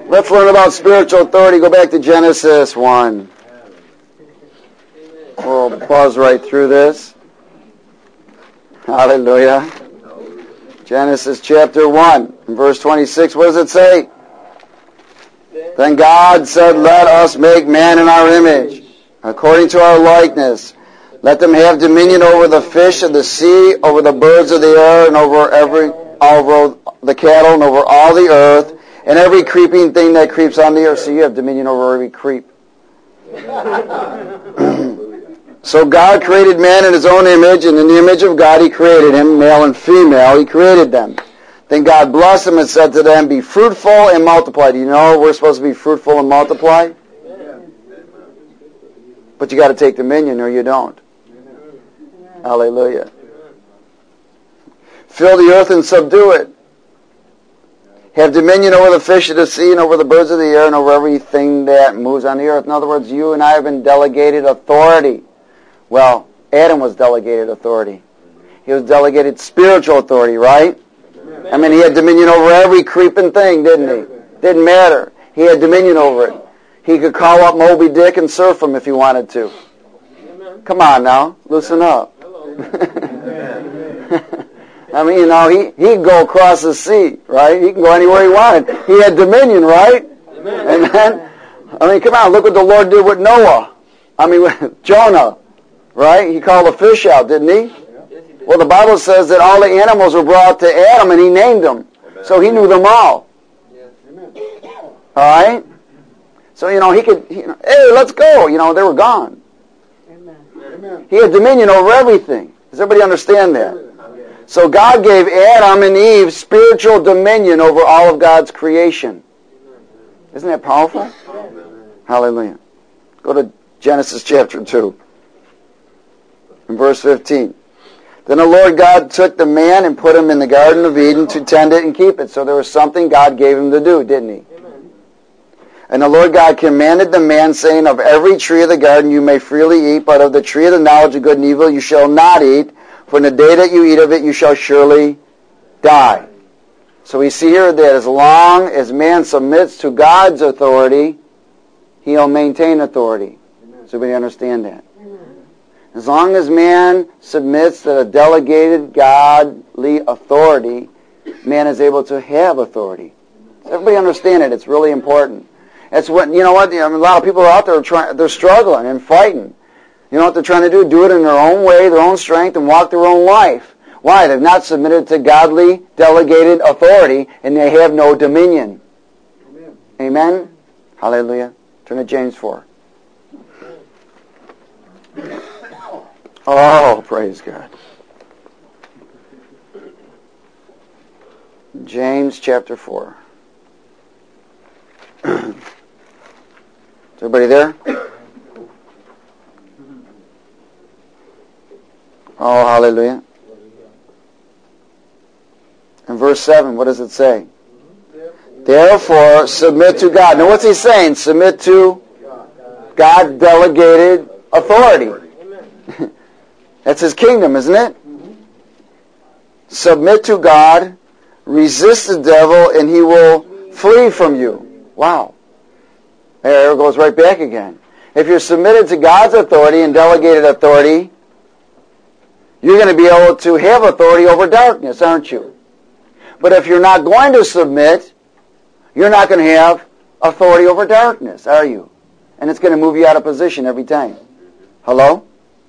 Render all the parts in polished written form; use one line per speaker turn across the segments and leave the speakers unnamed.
Let's learn about spiritual authority. Go back to Genesis 1. We'll buzz right through this. Hallelujah. Genesis chapter 1, verse 26. What does it say? Then God said, let us make man in our image, according to our likeness. Let them have dominion over the fish of the sea, over the birds of the air, and over the cattle, and over all the earth, and every creeping thing that creeps on the earth. So you have dominion over every creep. So God created man in his own image, and in the image of God he created him, male and female, he created them. Then God blessed them and said to them, be fruitful and multiply. Do you know we're supposed to be fruitful and multiply? But you got to take dominion or you don't. Hallelujah. Fill the earth and subdue it. Have dominion over the fish of the sea and over the birds of the air and over everything that moves on the earth. In other words, you and I have been delegated authority. Well, Adam was delegated authority. He was delegated spiritual authority, right? I mean, he had dominion over every creeping thing, didn't he? Didn't matter. He had dominion over it. He could call up Moby Dick and surf him if he wanted to. Come on now, loosen up. I mean, you know, he could go across the sea, right? He can go anywhere he wanted. He had dominion, right? Amen. I mean, come on, look what the Lord did with Noah. I mean, with Jonah, right? He called the fish out, didn't he? Well, the Bible says that all the animals were brought to Adam and he named them. So he knew them all. All right? So, you know, he could, hey, let's go. You know, they were gone. He had dominion over everything. Does everybody understand that? So God gave Adam and Eve spiritual dominion over all of God's creation. Isn't that powerful? Hallelujah. Go to Genesis chapter 2. In verse 15. Then the Lord God took the man and put him in the Garden of Eden to tend it and keep it. So there was something God gave him to do, didn't he? Amen. And the Lord God commanded the man, saying, of every tree of the garden you may freely eat, but of the tree of the knowledge of good and evil you shall not eat, for in the day that you eat of it you shall surely die. So we see here that as long as man submits to God's authority, he'll maintain authority. Amen. So we understand that. As long as man submits to the delegated godly authority, man is able to have authority. Does everybody understand it? It's really important. It's what, you know what, a lot of people are out there they're struggling and fighting. You know what they're trying to do? Do it in their own way, their own strength, and walk their own life. Why? They've not submitted to godly delegated authority, and they have no dominion. Amen? Amen? Hallelujah. Turn to James 4. Oh, praise God. James chapter 4. Is everybody there? Oh, hallelujah. In verse 7, what does it say? Therefore, submit to God. Now, what's he saying? Submit to God delegated authority. That's his kingdom, isn't it? Submit to God, resist the devil, and he will flee from you. Wow. There it goes right back again. If you're submitted to God's authority and delegated authority, you're going to be able to have authority over darkness, aren't you? But if you're not going to submit, you're not going to have authority over darkness, are you? And it's going to move you out of position every time. Hello?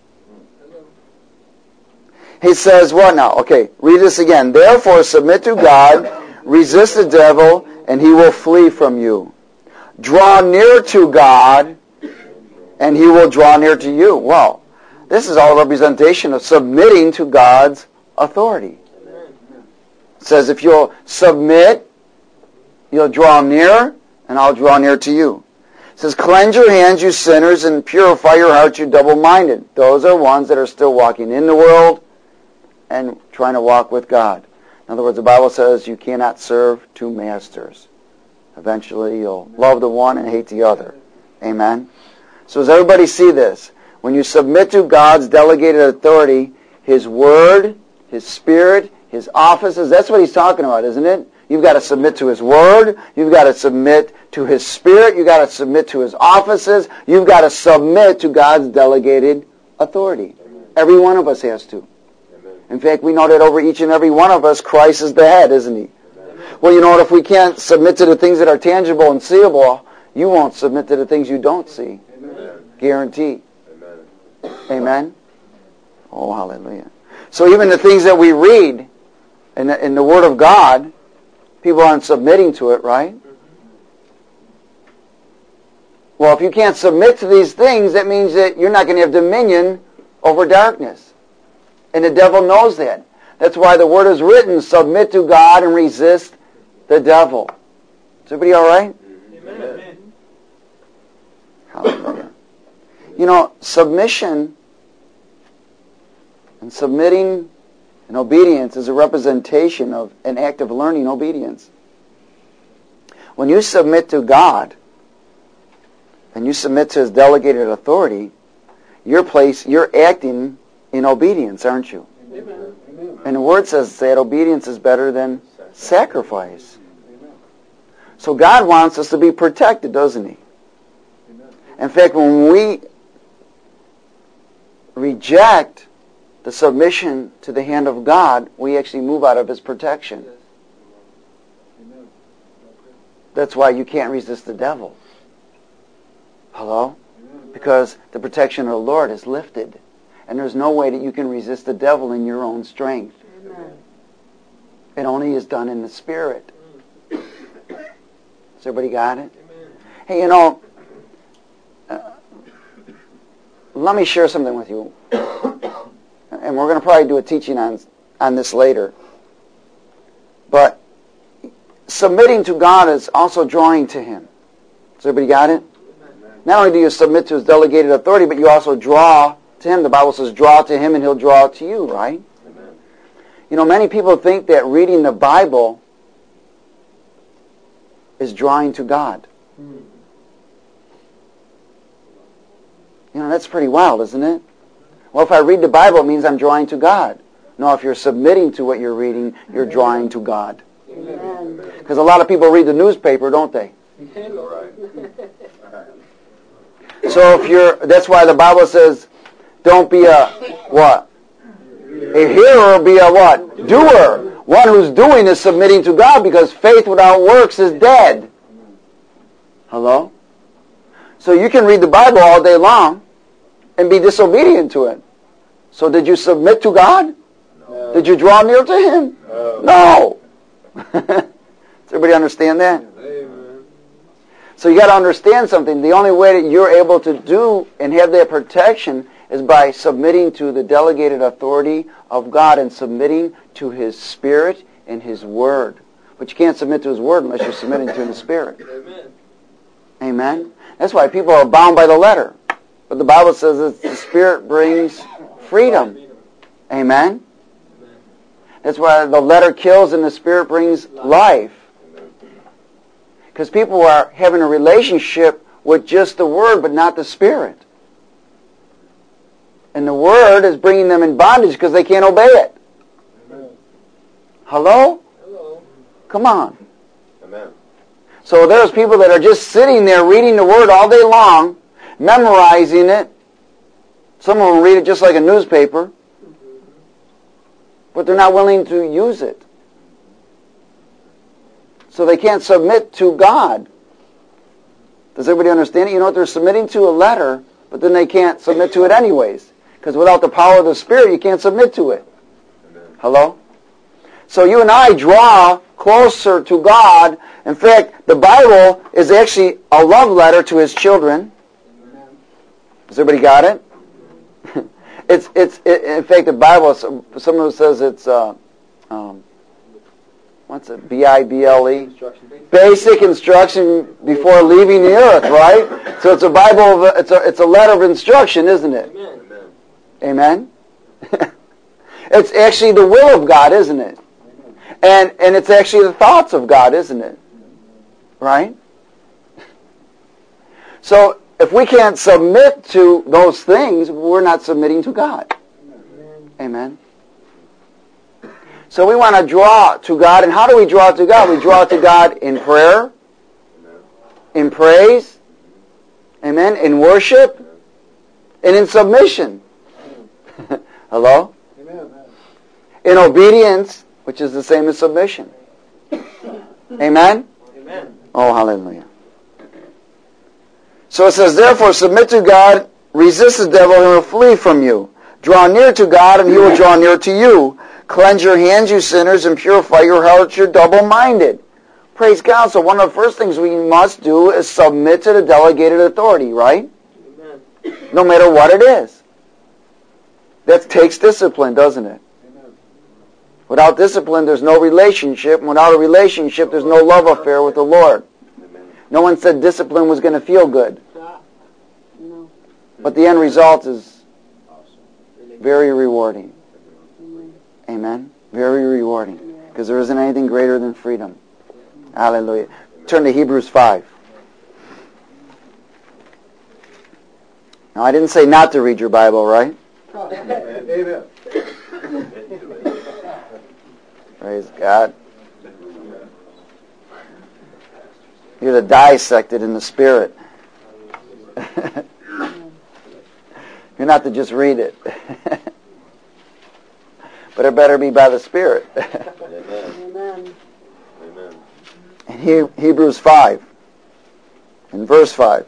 He says what now? Okay, read this again. Therefore, submit to God, resist the devil, and he will flee from you. Draw near to God, and he will draw near to you. Well, this is all a representation of submitting to God's authority. It says if you'll submit, you'll draw near, and I'll draw near to you. It says, cleanse your hands, you sinners, and purify your hearts, you double-minded. Those are ones that are still walking in the world and trying to walk with God. In other words, the Bible says you cannot serve two masters. Eventually, you'll love the one and hate the other. Amen? So does everybody see this? When you submit to God's delegated authority, His Word, His Spirit, His offices, that's what He's talking about, isn't it? You've got to submit to His Word. You've got to submit to His Spirit. You've got to submit to His offices. You've got to submit to God's delegated authority. Every one of us has to. In fact, we know that over each and every one of us, Christ is the head, isn't He? Well, you know what? If we can't submit to the things that are tangible and seeable, you won't submit to the things you don't see. Guarantee. Amen? Oh, hallelujah. So even the things that we read in the Word of God, people aren't submitting to it, right? Well, if you can't submit to these things, that means that you're not going to have dominion over darkness. And the devil knows that. That's why the Word is written, submit to God and resist the devil. Is everybody all right?
Amen.
Hallelujah. You know, submission and submitting and obedience is a representation of an act of learning obedience. When you submit to God and you submit to His delegated authority, you're acting in obedience, aren't you?
Amen.
And the Word says that obedience is better than sacrifice. So God wants us to be protected, doesn't He? In fact, when we reject the submission to the hand of God, we actually move out of His protection. That's why you can't resist the devil. Hello? Because the protection of the Lord is lifted. And there's no way that you can resist the devil in your own strength.
Amen.
It only is done in the Spirit. Has everybody got it?
Amen.
Hey, you know, let me share something with you. And we're going to probably do a teaching on this later. But submitting to God is also drawing to Him. Has everybody got it? Not only do you submit to His delegated authority, but you also draw to Him. The Bible says, draw to Him and He'll draw to you, right?
Amen.
You know, many people think that reading the Bible is drawing to God. You know, that's pretty wild, isn't it? Well, if I read the Bible, it means I'm drawing to God. No, if you're submitting to what you're reading, you're drawing to God. Because a lot of people read the newspaper, don't they? So that's why the Bible says, don't be a what? A hearer, be a what? Doer. One who's doing is submitting to God, because faith without works is dead. Hello? So you can read the Bible all day long and be disobedient to it. So did you submit to God?
No.
Did you draw near to Him? No. Does everybody understand that?
Amen.
So you got to understand something. The only way that you're able to do and have that protection is by submitting to the delegated authority of God and submitting to His Spirit and His Word. But you can't submit to His Word unless you're submitting to the Spirit.
Amen.
Amen? That's why people are bound by the letter. But the Bible says that the Spirit brings freedom. Amen? That's why the letter kills and the Spirit brings life. Because people are having a relationship with just the Word but not the Spirit. And the Word is bringing them in bondage because they can't obey it. Hello?
Hello.
Come on.
Amen.
So there's people that are just sitting there reading the Word all day long, memorizing it. Some of them read it just like a newspaper. But they're not willing to use it. So they can't submit to God. Does everybody understand it? You know what? They're submitting to a letter, but then they can't submit to it anyways. Because without the power of the Spirit, you can't submit to it.
Amen.
Hello? So you and I draw closer to God. In fact, the Bible is actually a love letter to His children. Has everybody got it? In fact, the Bible, someone says it's, what's it, B-I-B-L-E? Basic instruction before leaving the earth, right? So it's a Bible, it's a letter of instruction, isn't it?
Amen.
Amen? It's actually the will of God, isn't it? And it's actually the thoughts of God, isn't it? Right? So if we can't submit to those things, we're not submitting to God. Amen? So we want to draw to God. And how do we draw to God? We draw to God in prayer, in praise, amen, in worship, and in submission. Hello?
Amen.
In obedience, which is the same as submission. Amen?
Amen.
Oh, hallelujah. So it says, therefore, submit to God, resist the devil, and he will flee from you. Draw near to God, and he will draw near to you. Cleanse your hands, you sinners, and purify your hearts, you're double-minded. Praise God. So one of the first things we must do is submit to the delegated authority, right?
Amen.
No matter what it is. That takes discipline, doesn't it?
Amen.
Without discipline, there's no relationship. And without a relationship, there's no love affair with the Lord.
Amen.
No one said discipline was going to feel good.
No.
But the end result is very rewarding. Amen? Very rewarding. Because there isn't anything greater than freedom. Hallelujah. Turn to Hebrews 5. Now, I didn't say not to read your Bible, right?
Amen.
Praise God. You're to dissect it in the Spirit. You're not to just read it. But it better be by the Spirit.
Amen.
Amen.
In Hebrews 5, in verse 5.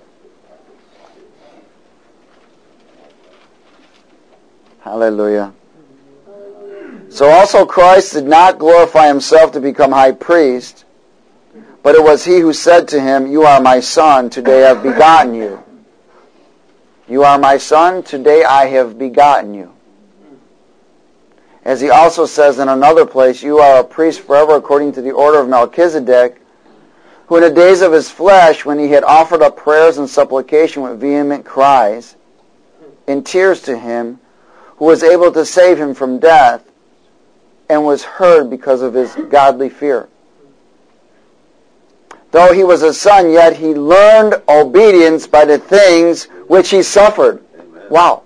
Hallelujah. So also Christ did not glorify himself to become high priest, but it was he who said to him, you are my son, today I have begotten you. You are my son, today I have begotten you. As he also says in another place, you are a priest forever according to the order of Melchizedek, who in the days of his flesh, when he had offered up prayers and supplication with vehement cries, in tears to him, who was able to save him from death, and was heard because of his godly fear. Though he was a son, yet he learned obedience by the things which he suffered. Wow.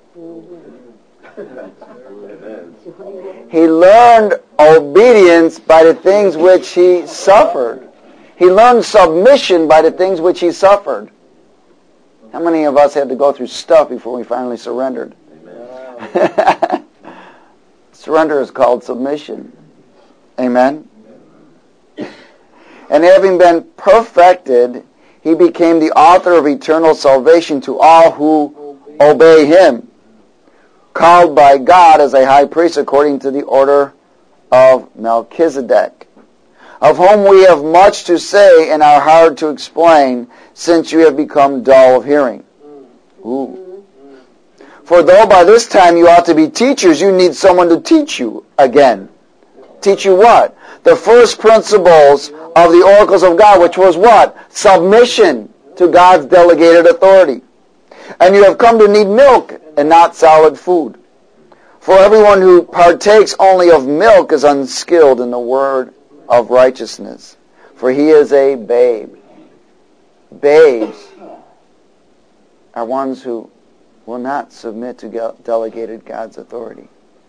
He learned obedience by the things which he suffered. He learned submission by the things which he suffered. How many of us had to go through stuff before we finally surrendered? Surrender is called submission. Amen? And having been perfected, he became the author of eternal salvation to all who obey him, called by God as a high priest according to the order of Melchizedek, of whom we have much to say and are hard to explain, since you have become dull of hearing. Ooh. For though by this time you ought to be teachers, you need someone to teach you again. Teach you what? The first principles of the oracles of God, which was what? Submission to God's delegated authority. And you have come to need milk and not solid food. For everyone who partakes only of milk is unskilled in the word of righteousness, for he is a babe. Babes are ones who will not submit to delegated God's authority.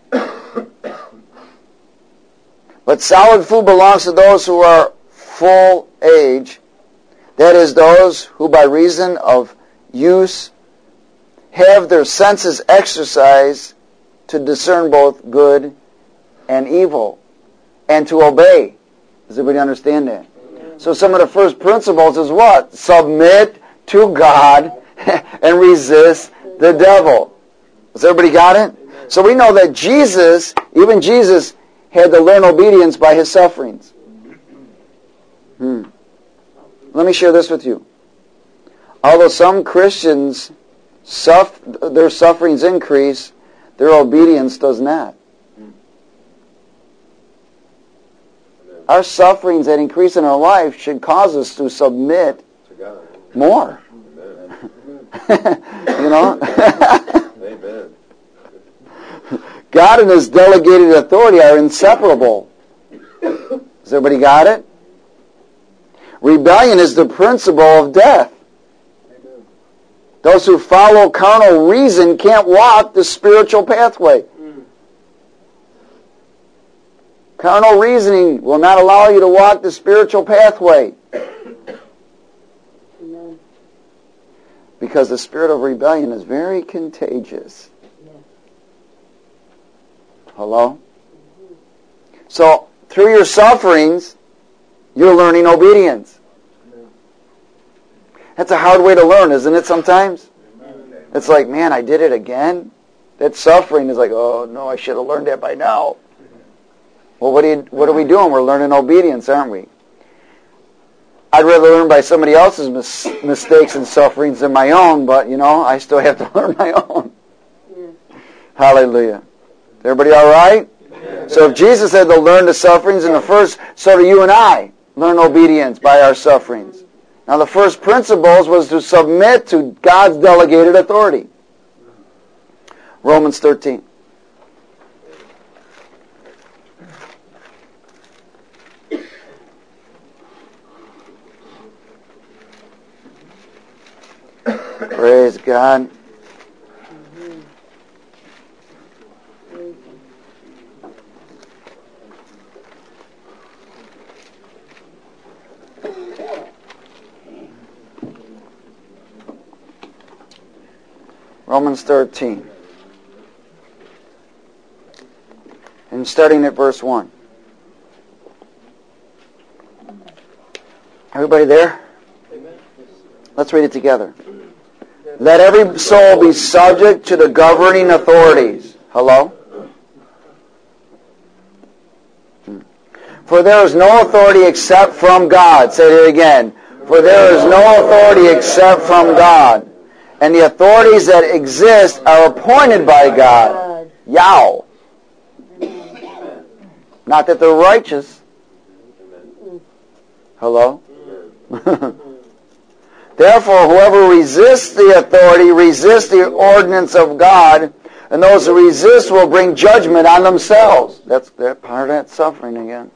But solid food belongs to those who are full age, that is, those who by reason of use have their senses exercised to discern both good and evil, and to obey. Does everybody understand that? So some of the first principles is what? Submit to God and resist the devil. Has everybody got it? So we know that Jesus, even Jesus, had to learn obedience by his sufferings. Let me share this with you. Although some Christians, their sufferings increase, their obedience does not. Our sufferings that increase in our life should cause us to submit more. You know?
Amen.
God and his delegated authority are inseparable. Has everybody got it? Rebellion is the principle of death. Those who follow carnal reason can't walk the spiritual pathway. Carnal reasoning will not allow you to walk the spiritual pathway.
Amen.
Because the spirit of rebellion is very contagious.
Yeah.
Hello? So, through your sufferings, you're learning obedience. That's a hard way to learn, isn't it, sometimes? It's like, man, I did it again? That suffering is like, oh, no, I should have learned that by now. Well, what are we doing? We're learning obedience, aren't we? I'd rather learn by somebody else's mistakes and sufferings than my own, but, I still have to learn my own.
Yeah.
Hallelujah. Is everybody all right? Yeah. So if Jesus had to learn the sufferings in the first, so do you and I learn obedience by our sufferings. Now, the first principles was to submit to God's delegated authority. Romans 13. Praise God. Romans 13. And starting at verse 1. Everybody there? Let's read it together. Let every soul be subject to the governing authorities. Hello? For there is no authority except from God. Say it again. For there is no authority except from God. And the authorities that exist are appointed by God. Yow. Not that they're righteous. Hello? Therefore, whoever resists the authority resists the ordinance of God, and those who resist will bring judgment on themselves. That's part of that suffering again.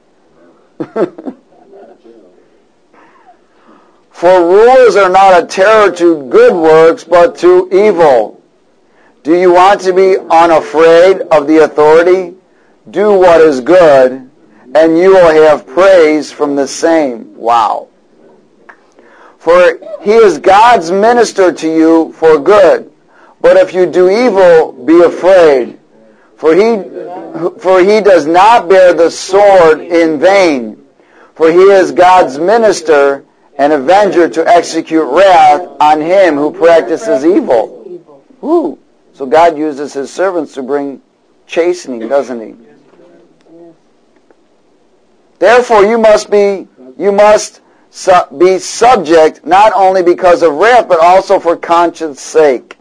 For rulers are not a terror to good works, but to evil. Do you want to be unafraid of the authority? Do what is good, and you will have praise from the same. Wow. For he is God's minister to you for good. But if you do evil, be afraid. For he does not bear the sword in vain. For he is God's minister, an avenger to execute wrath on him who practices evil. Woo. So God uses his servants to bring chastening, doesn't he? Therefore you must be subject not only because of wrath, but also for conscience sake.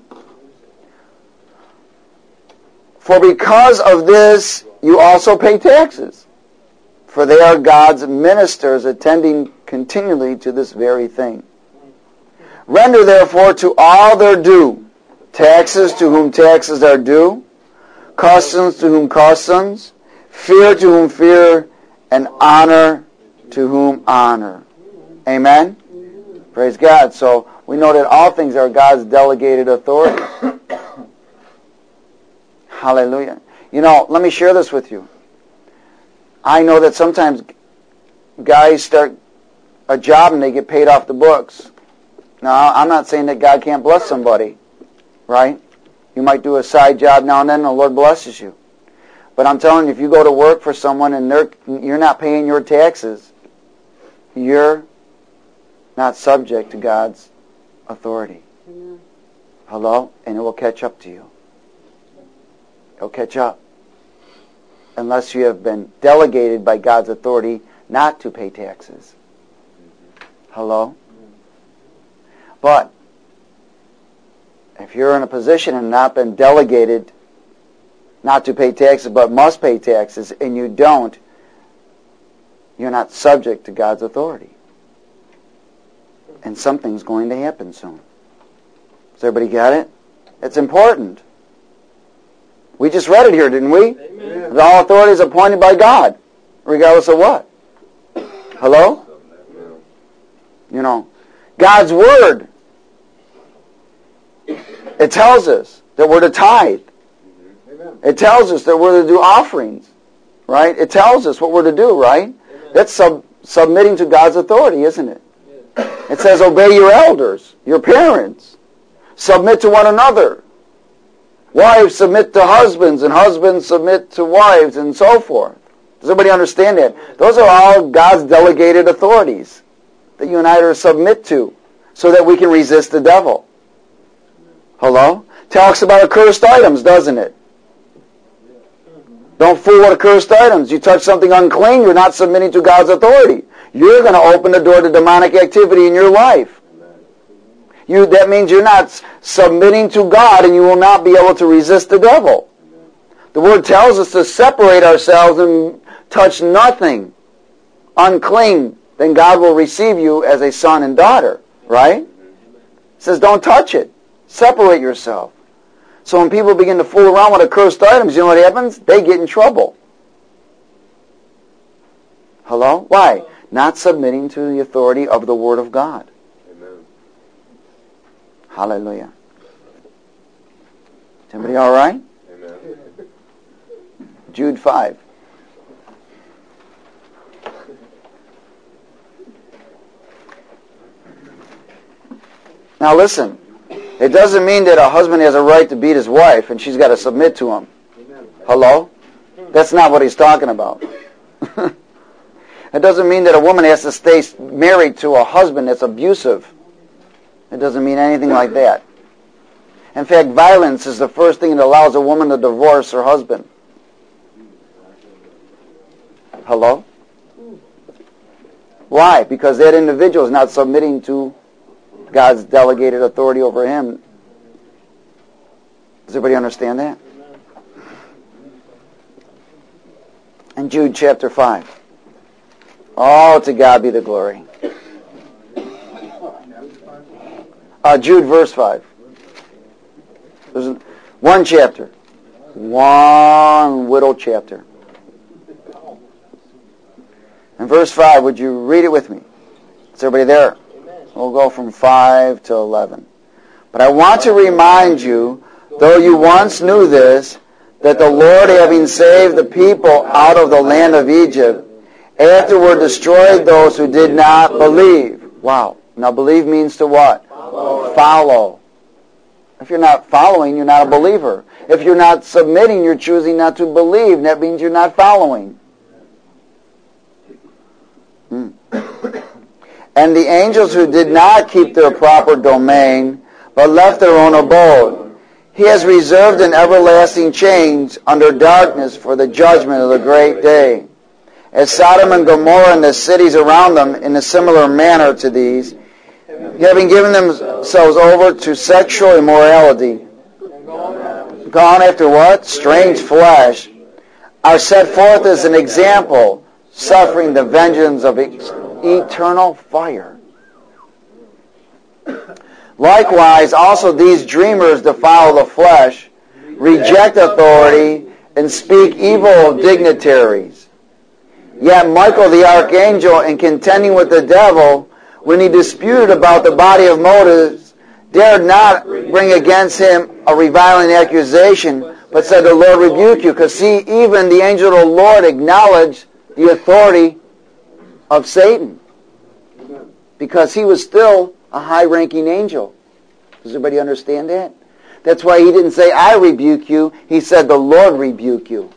For because of this you also pay taxes, for they are God's ministers, attending continually to this very thing. Render therefore to all their due, taxes to whom taxes are due, customs to whom customs, fear to whom fear, and honor to whom honor. Amen? Praise God. So we know that all things are God's delegated authority. Hallelujah. Let me share this with you. I know that sometimes guys start a job and they get paid off the books. Now, I'm not saying that God can't bless somebody, right? You might do a side job now and then and the Lord blesses you. But I'm telling you, if you go to work for someone and you're not paying your taxes, you're not subject to God's authority.
Amen.
Hello? And it will catch up to you. It'll catch up. Unless you have been delegated by God's authority not to pay taxes. Hello? But if you're in a position and not been delegated not to pay taxes but must pay taxes and you don't, you're not subject to God's authority. And something's going to happen soon. Does everybody get it? It's important. We just read it here, didn't we? Amen. That all authority is appointed by God, regardless of what? Hello? God's Word, it tells us that we're to tithe. It tells us that we're to do offerings. right? It tells us what we're to do, right? That's submitting to God's authority, isn't it? It says, obey your elders, your parents. Submit to one another. Wives submit to husbands, and husbands submit to wives, and so forth. Does everybody understand that? Those are all God's delegated authorities that you and I are to submit to so that we can resist the devil. Hello? Talks about accursed items, doesn't it? Don't fool with accursed items. You touch something unclean, you're not submitting to God's authority. You're going to open the door to demonic activity in your life. That means you're not submitting to God, and you will not be able to resist the devil. The Word tells us to separate ourselves and touch nothing unclean. Then God will receive you as a son and daughter, right? It says don't touch it. Separate yourself. So when people begin to fool around with accursed items, you know what happens? They get in trouble. Hello? Why? Not submitting to the authority of the Word of God.
Amen.
Hallelujah. Is everybody all right?
Amen.
Jude 5. Now listen, it doesn't mean that a husband has a right to beat his wife and she's got to submit to him. Hello? That's not what he's talking about. It doesn't mean that a woman has to stay married to a husband that's abusive. It doesn't mean anything like that. In fact, violence is the first thing that allows a woman to divorce her husband. Hello? Why? Because that individual is not submitting to God's delegated authority over him. Does everybody understand that? In Jude chapter 5. Oh, to God be the glory. Jude verse 5. There's one chapter. One little chapter. In verse 5, would you read it with me? Is everybody there? We'll go from 5 to 11. But I want to remind you, though you once knew this, that the Lord, having saved the people out of the land of Egypt, afterward destroyed those who did not believe. Wow. Now believe means to what? Follow. If you're not following, you're not a believer. If you're not submitting, you're choosing not to believe. And that means you're not following. And the angels who did not keep their proper domain, but left their own abode, he has reserved in everlasting chains under darkness for the judgment of the great day. As Sodom and Gomorrah and the cities around them in a similar manner to these, having given themselves over to sexual immorality, gone after what? Strange flesh, are set forth as an example, suffering the vengeance of eternal fire. Likewise, also these dreamers defile the flesh, reject authority, and speak evil of dignitaries. Yet Michael the archangel, in contending with the devil, when he disputed about the body of Moses, dared not bring against him a reviling accusation, but said, the Lord rebuke you. Because see, even the angel of the Lord acknowledged the authority of Satan. Because he was still a high-ranking angel. Does everybody understand that? That's why he didn't say, I rebuke you. He said, the Lord rebuke you.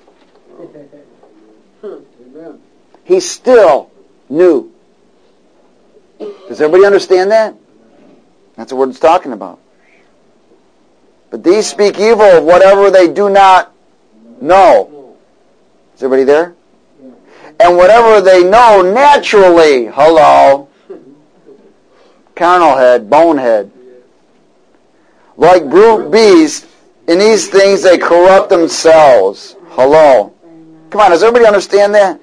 He still knew. Does everybody understand that? That's what it's talking about. But these speak evil of whatever they do not know. Is everybody there? And whatever they know naturally, hello, carnal head, bonehead, like brute beasts, in these things they corrupt themselves. Hello. Come on, does everybody understand that?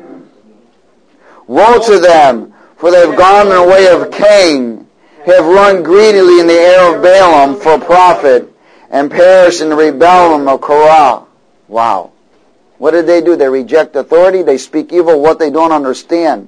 Woe to them, for they have gone in the way of Cain, have run greedily in the air of Balaam for profit, and perished in the rebellion of Korah. Wow. What did they do? They reject authority. They speak evil of what they don't understand.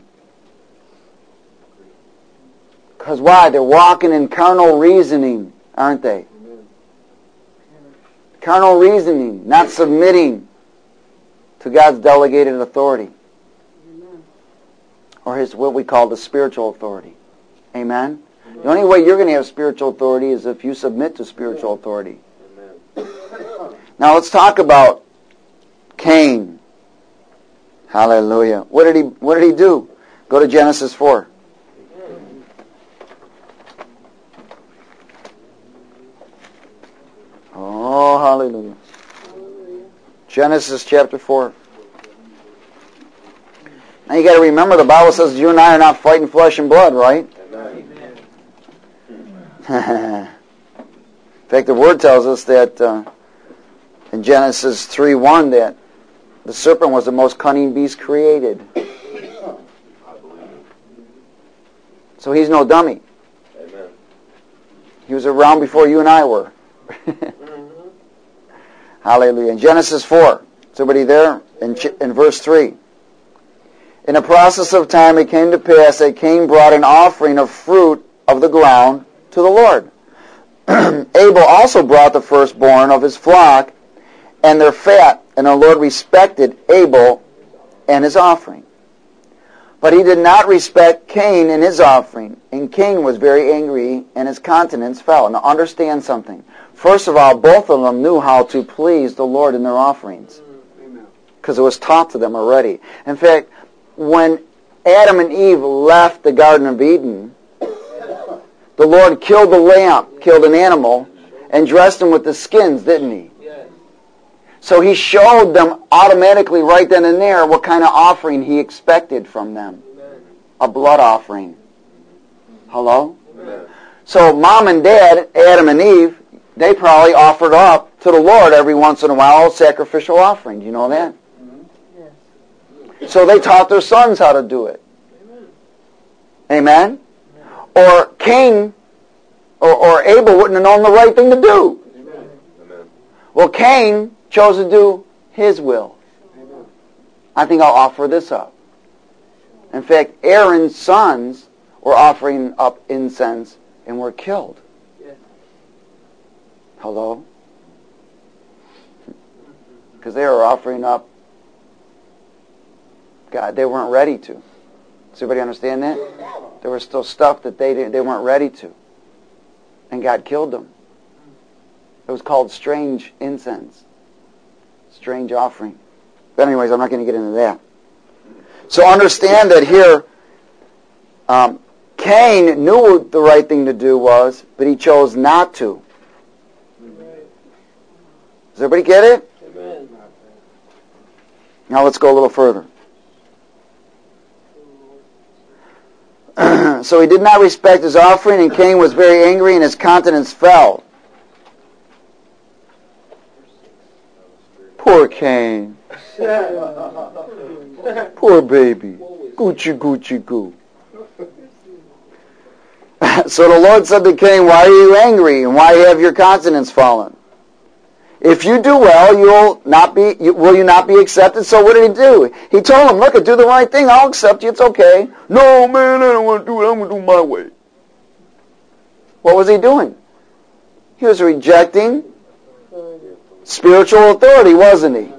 Because why? They're walking in carnal reasoning, aren't they? Carnal reasoning, not submitting to God's delegated authority.
Amen.
Or his what we call the spiritual authority. Amen? The only way you're going to have spiritual authority is if you submit to spiritual authority.
Amen.
Now let's talk about Cain. Hallelujah. What did he do? Go to Genesis 4. Oh, hallelujah. Genesis chapter 4. Now you got to remember the Bible says you and I are not fighting flesh and blood, right?
Amen.
In fact, the Word tells us that in Genesis 3:1 that the serpent was the most cunning beast created. So he's no dummy.
Amen.
He was around before you and I were. Hallelujah. In Genesis 4, somebody there? In verse 3. In the process of time it came to pass that Cain brought an offering of fruit of the ground to the Lord. Abel also brought the firstborn of his flock and their fat, and the Lord respected Abel and his offering. But he did not respect Cain and his offering, and Cain was very angry, and his countenance fell. Now understand something. First of all, both of them knew how to please the Lord in their offerings, because it was taught to them already. In fact, when Adam and Eve left the Garden of Eden, the Lord killed the lamb, killed an animal, and dressed them with the skins, didn't he? So he showed them automatically right then and there what kind of offering he expected from them. A blood offering. Hello?
Amen.
So mom and dad, Adam and Eve, they probably offered up to the Lord every once in a while a sacrificial offering. Do you know that?
Yes.
So they taught their sons how to do it. Amen? Or Cain or Abel wouldn't have known the right thing to do.
Amen.
Well, Cain chose to do his will. I think I'll offer this up. In fact, Aaron's sons were offering up incense and were killed. Hello? Because they were offering up God, they weren't ready to. Does everybody understand that? There was still stuff that they weren't ready to. And God killed them. It was called strange incense. Strange offering. But anyways, I'm not going to get into that. So understand that here, Cain knew what the right thing to do was, but he chose not to. Does everybody get it?
Amen.
Now let's go a little further. So he did not respect his offering, and Cain was very angry, and his countenance fell. Poor Cain. Poor baby. Gucci, Gucci, goo. So the Lord said to Cain, why are you angry, and why have your countenance fallen? If you do well, will you not be accepted? So what did he do? He told him, look, do the right thing. I'll accept you. It's okay. No, man, I don't want to do it. I'm going to do it my way. What was he doing? He was rejecting spiritual authority, wasn't he?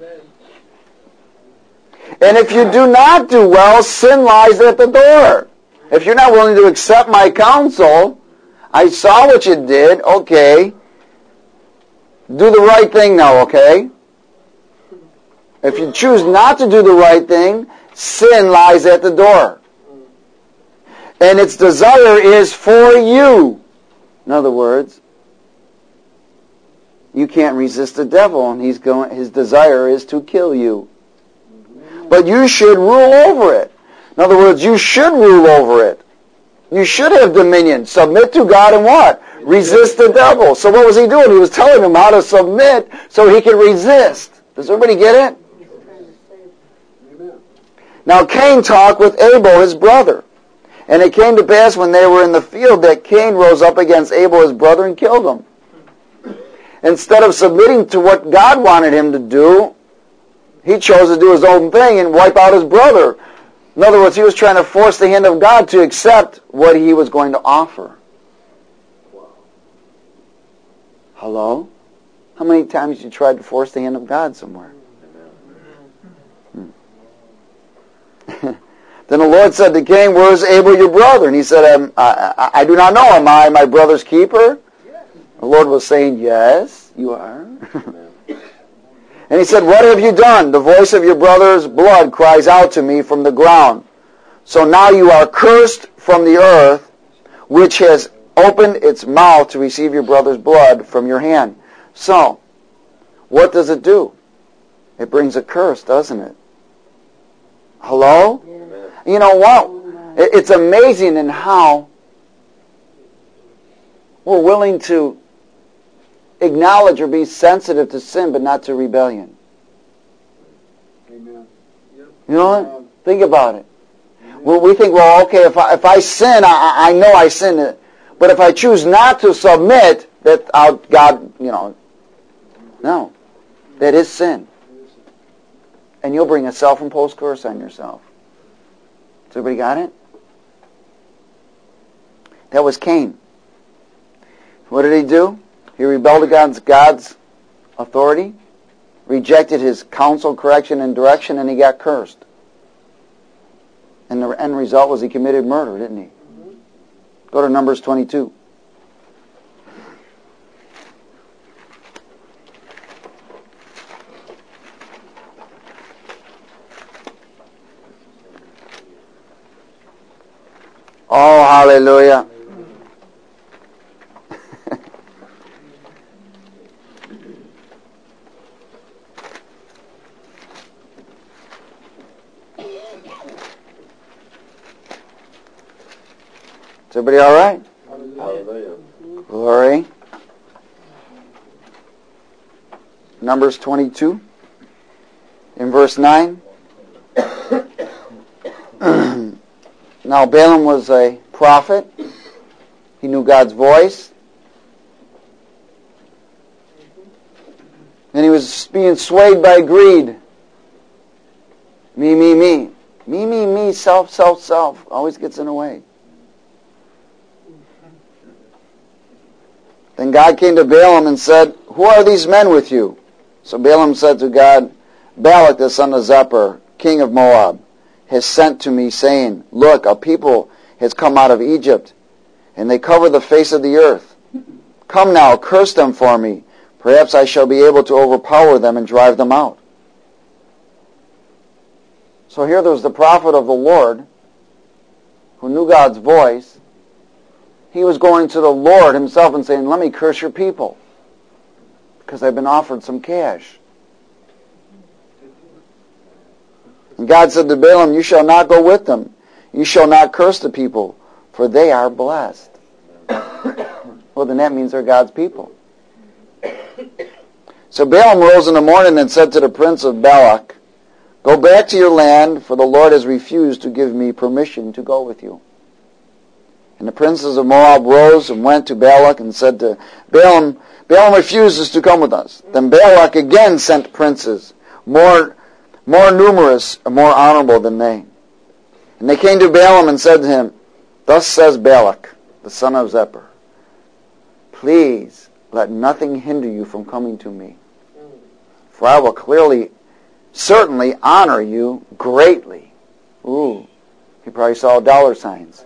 And if you do not do well, sin lies at the door. If you're not willing to accept my counsel, I saw what you did, okay. Do the right thing now, okay? If you choose not to do the right thing, sin lies at the door. And its desire is for you. In other words, you can't resist the devil, and his desire is to kill you. But you should rule over it. In other words, you should rule over it. You should have dominion. Submit to God and what? Resist the devil. So what was he doing? He was telling him how to submit so he could resist. Does everybody get it? Now Cain talked with Abel, his brother. And it came to pass when they were in the field that Cain rose up against Abel, his brother, and killed him. Instead of submitting to what God wanted him to do, he chose to do his own thing and wipe out his brother. In other words, he was trying to force the hand of God to accept what he was going to offer. Hello? How many times you tried to force the hand of God somewhere? Then the Lord said to Cain, where is Abel your brother? And he said, I do not know. Am I my brother's keeper? The Lord was saying, yes, you are. And he said, what have you done? The voice of your brother's blood cries out to me from the ground. So now you are cursed from the earth, which has opened its mouth to receive your brother's blood from your hand. So, what does it do? It brings a curse, doesn't it? Hello? Yeah. You know what? It's amazing in how we're willing to acknowledge or be sensitive to sin, but not to rebellion.
Amen.
You know what? Think about it. Well, we think, well, okay, if I sin, I know I sin. But if I choose not to submit, that God, no. That is sin. And you'll bring a self-imposed curse on yourself. Has everybody got it? That was Cain. What did he do? He rebelled against God's authority, rejected his counsel, correction, and direction, and he got cursed. And the end result was he committed murder, didn't he? Go to Numbers 22. Oh, hallelujah. Is everybody all right?
Hallelujah.
Glory. Numbers 22, in verse 9. Now Balaam was a prophet. He knew God's voice. And he was being swayed by greed. Me, me, me. Me, me, me, self, self, self. Always gets in the way. Then God came to Balaam and said, who are these men with you? So Balaam said to God, Balak the son of Zippor, king of Moab, has sent to me, saying, look, a people has come out of Egypt, and they cover the face of the earth. Come now, curse them for me. Perhaps I shall be able to overpower them and drive them out. So here there was the prophet of the Lord, who knew God's voice. He was going to the Lord himself and saying, let me curse your people, because I've been offered some cash. And God said to Balaam, you shall not go with them. You shall not curse the people, for they are blessed. Well, then that means they're God's people. So Balaam rose in the morning and said to the prince of Balak, go back to your land, for the Lord has refused to give me permission to go with you. And the princes of Moab rose and went to Balak and said to Balaam, Balaam refuses to come with us. Then Balak again sent princes, more numerous and more honorable than they. And they came to Balaam and said to him, thus says Balak, the son of Zippor, please let nothing hinder you from coming to me, for I will certainly honor you greatly. Ooh, he probably saw dollar signs.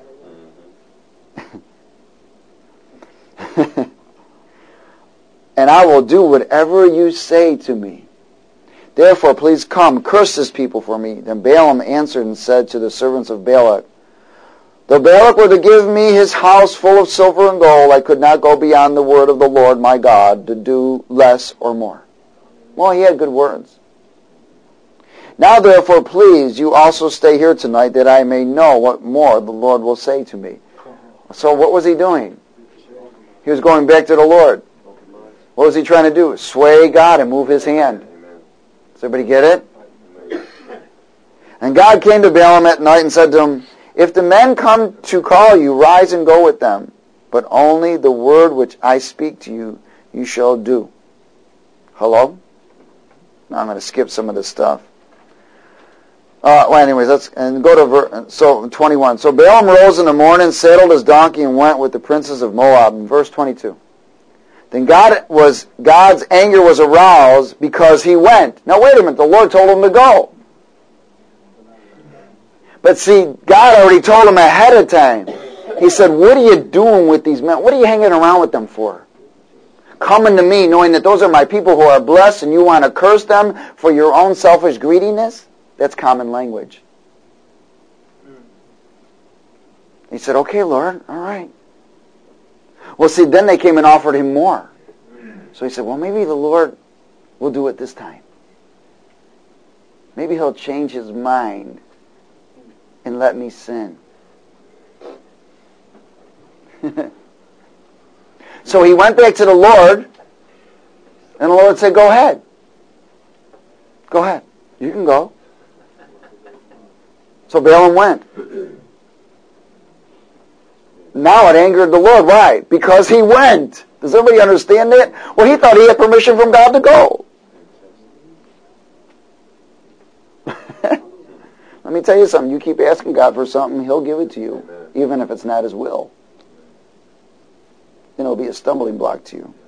And I will do whatever you say to me. Therefore, please come, curse this people for me. Then Balaam answered and said to the servants of Balak, though Balak were to give me his house full of silver and gold, I could not go beyond the word of the Lord my God to do less or more. Well, he had good words. Now, therefore, please, you also stay here tonight, that I may know what more the Lord will say to me. So what was he doing? He was going back to the Lord. What was he trying to do? Sway God and move his hand. Does everybody get it? And God came to Balaam at night and said to him, if the men come to call you, rise and go with them. But only the word which I speak to you, you shall do. Hello? Now I'm going to skip some of this stuff. Anyways, let's go to 21. So Balaam rose in the morning, saddled his donkey, and went with the princes of Moab. In verse 22. Then God's anger was aroused because he went. Now wait a minute, the Lord told him to go. But see, God already told him ahead of time. He said, what are you doing with these men? What are you hanging around with them for? Coming to me knowing that those are my people who are blessed and you want to curse them for your own selfish greediness? That's common language. He said, okay, Lord, all right. Well, see, then they came and offered him more. So he said, well, maybe the Lord will do it this time. Maybe he'll change his mind and let me sin. So he went back to the Lord, and the Lord said, go ahead. Go ahead. You can go. So Balaam went. Now it angered the Lord. Why? Because he went. Does everybody understand that? Well, he thought he had permission from God to go. Let me tell you something. You keep asking God for something, he'll give it to you, even if it's not his will. And it'll be a stumbling block to you.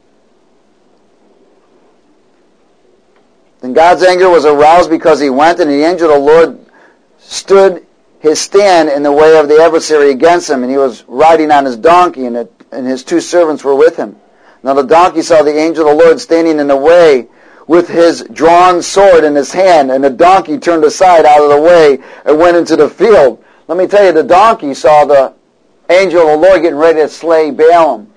Then God's anger was aroused because he went, and the angel of the Lord stood his stand in the way of the adversary against him, and he was riding on his donkey, and his two servants were with him. Now the donkey saw the angel of the Lord standing in the way with his drawn sword in his hand, and the donkey turned aside out of the way and went into the field. Let me tell you, the donkey saw the angel of the Lord getting ready to slay Balaam.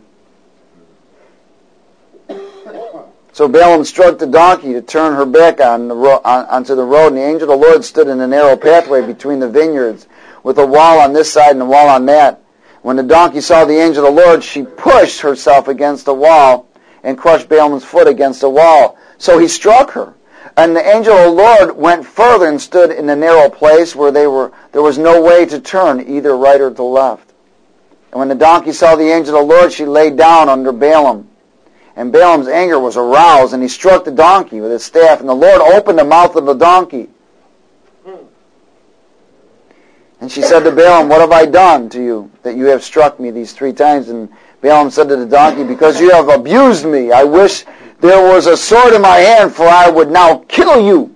So Balaam struck the donkey to turn her back onto the road, and the angel of the Lord stood in a narrow pathway between the vineyards, with a wall on this side and a wall on that. When the donkey saw the angel of the Lord, she pushed herself against the wall and crushed Balaam's foot against the wall. So he struck her. And the angel of the Lord went further and stood in a narrow place where there was no way to turn either right or to left. And when the donkey saw the angel of the Lord, she lay down under Balaam. And Balaam's anger was aroused, and he struck the donkey with his staff. And the Lord opened the mouth of the donkey. And she said to Balaam, what have I done to you, that you have struck me these 3 times? And Balaam said to the donkey, because you have abused me. I wish there was a sword in my hand, for I would now kill you.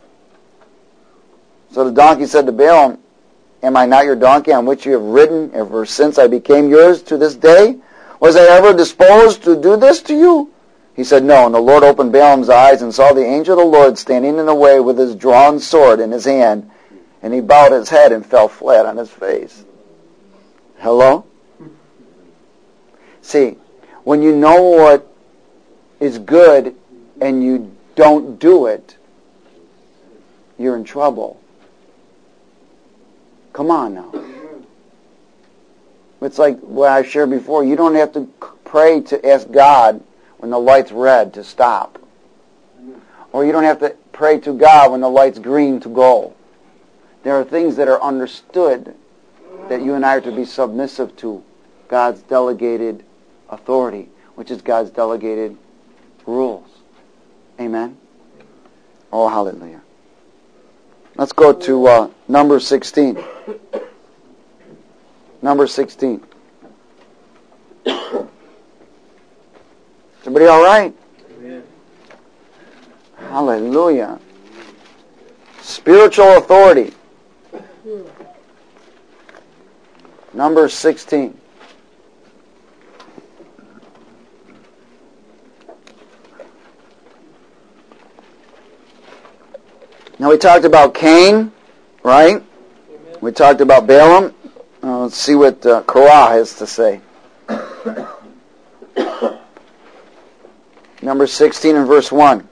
So the donkey said to Balaam, am I not your donkey on which you have ridden ever since I became yours to this day? Was I ever disposed to do this to you? He said, no. And the Lord opened Balaam's eyes and saw the angel of the Lord standing in the way with his drawn sword in his hand. And he bowed his head and fell flat on his face. Hello? See, when you know what is good and you don't do it, you're in trouble. Come on now. It's like what I shared before. You don't have to pray to ask God when the light's red to stop. Or you don't have to pray to God when the light's green to go. There are things that are understood that you and I are to be submissive to. God's delegated authority, which is God's delegated rules. Amen? Oh, hallelujah. Let's go to number 16. Number 16. Everybody all right?
Amen.
Hallelujah. Spiritual authority. Number 16. Now we talked about Cain, right?
Amen.
We talked about Balaam. Let's see what Korah has to say. Number 16 and verse 1.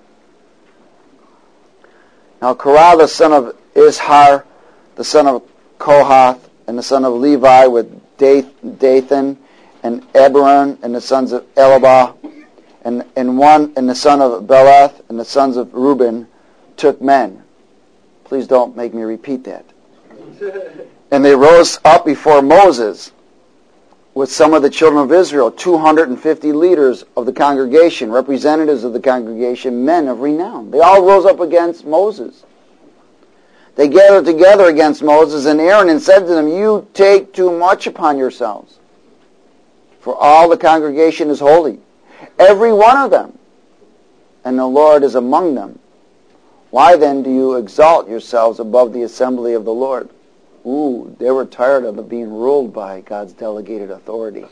Now Korah, the son of Izhar, the son of Kohath, and the son of Levi, with Dathan and Abiram, and the sons of Elabah, and the son of Beleth, and the sons of Reuben, took men. Please don't make me repeat that. And they rose up before Moses with some of the children of Israel, 250 leaders of the congregation, representatives of the congregation, men of renown. They all rose up against Moses. They gathered together against Moses and Aaron and said to them, you take too much upon yourselves, for all the congregation is holy, every one of them, and the Lord is among them. Why then do you exalt yourselves above the assembly of the Lord? Ooh, they were tired of being ruled by God's delegated authority.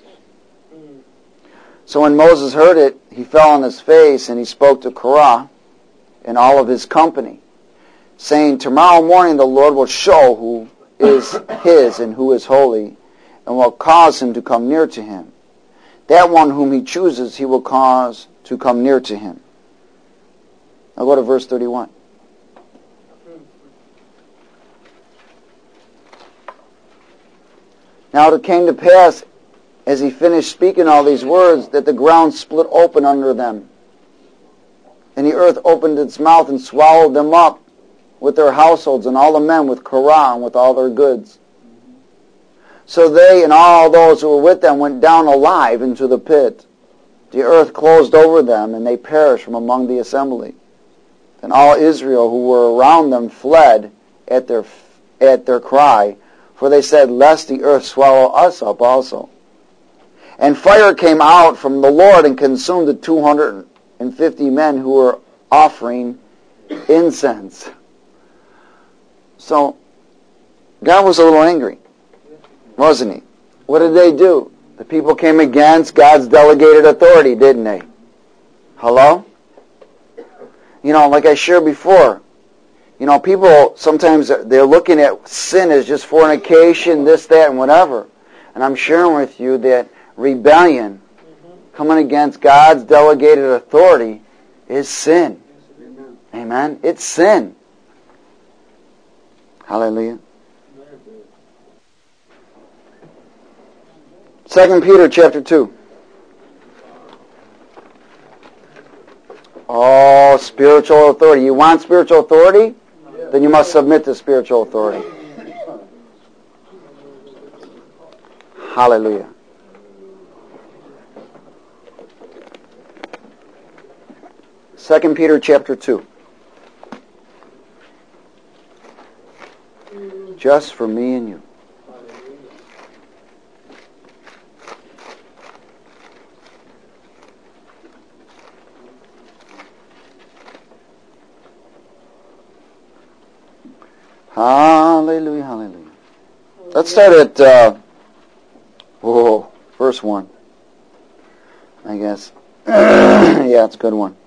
So when Moses heard it, he fell on his face and he spoke to Korah and all of his company, saying, tomorrow morning the Lord will show who is his and who is holy, and will cause him to come near to him. That one whom he chooses he will cause to come near to him. Now go to verse 31. Now it came to pass, as he finished speaking all these words, that the ground split open under them, and the earth opened its mouth and swallowed them up with their households, and all the men with Korah and with all their goods. So they and all those who were with them went down alive into the pit. The earth closed over them, and they perished from among the assembly. And all Israel who were around them fled at their cry, for they said, lest the earth swallow us up also. And fire came out from the Lord and consumed the 250 men who were offering incense. So, God was a little angry, wasn't he? What did they do? The people came against God's delegated authority, didn't they? Hello? You know, like I shared before, you know, people sometimes they're looking at sin as just fornication, this, that, and whatever. And I'm sharing with you that rebellion, coming against God's delegated authority, is sin. Amen? It's sin. Hallelujah. 2 Peter chapter 2. Oh, spiritual authority. You want spiritual authority? Then you must submit to spiritual authority. Hallelujah. Second Peter chapter 2. Just for me and you. Hallelujah, hallelujah. Let's start at verse 1, I guess. Yeah, it's a good one.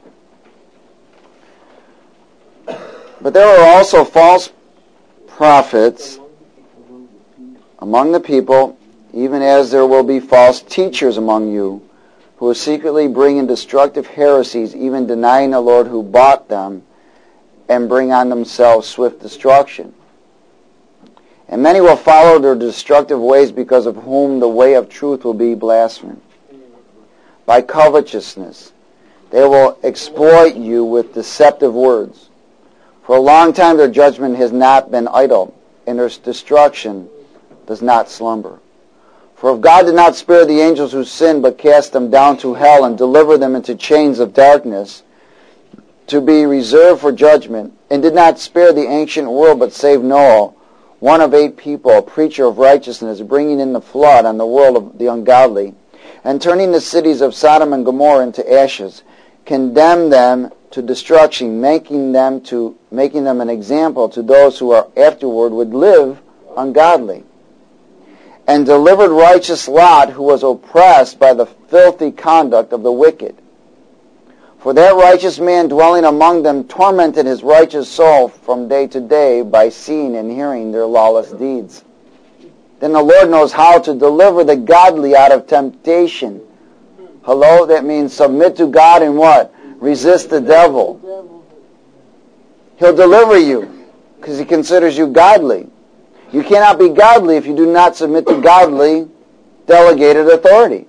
But there were also false prophets among the people, even as there will be false teachers among you, who will secretly bring in destructive heresies, even denying the Lord who bought them, and bring on themselves swift destruction. And many will follow their destructive ways, because of whom the way of truth will be blasphemed. By covetousness, they will exploit you with deceptive words. For a long time their judgment has not been idle, and their destruction does not slumber. For if God did not spare the angels who sinned, but cast them down to hell and delivered them into chains of darkness, to be reserved for judgment, and did not spare the ancient world, but saved Noah, one of 8 people, a preacher of righteousness, bringing in the flood on the world of the ungodly, and turning the cities of Sodom and Gomorrah into ashes, condemned them to destruction, making them an example to those who are afterward would live ungodly, and delivered righteous Lot, who was oppressed by the filthy conduct of the wicked. For that righteous man dwelling among them tormented his righteous soul from day to day by seeing and hearing their lawless deeds. Then the Lord knows how to deliver the godly out of temptation. Hello? That means submit to God and what? Resist the devil. He'll deliver you because he considers you godly. You cannot be godly if you do not submit to godly delegated authority.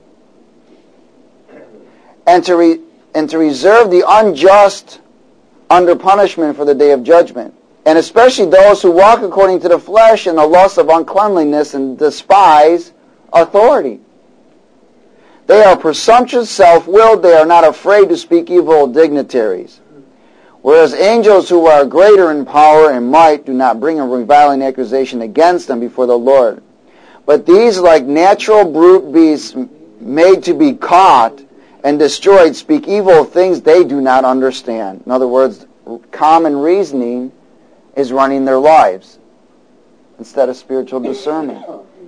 And to reserve the unjust under punishment for the day of judgment, and especially those who walk according to the flesh and the lust of uncleanliness and despise authority. They are presumptuous, self-willed. They are not afraid to speak evil of dignitaries. Whereas angels who are greater in power and might do not bring a reviling accusation against them before the Lord. But these, like natural brute beasts made to be caught and destroyed, speak evil of things they do not understand. In other words, common reasoning is running their lives instead of spiritual discernment.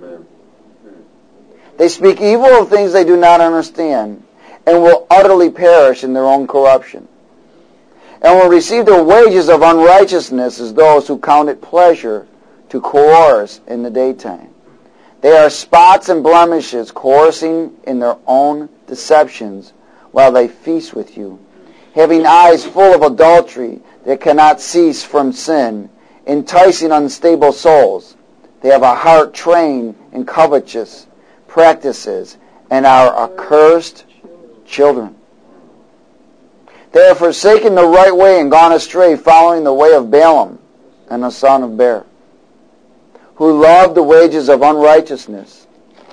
They speak evil of things they do not understand and will utterly perish in their own corruption, and will receive their wages of unrighteousness as those who count it pleasure to coerce in the daytime. They are spots and blemishes, coercing in their own deceptions while they feast with you, having eyes full of adultery that cannot cease from sin, enticing unstable souls. They have a heart trained in covetous practices and are accursed children. They have forsaken the right way and gone astray, following the way of Balaam and the son of Beor, who loved the wages of unrighteousness.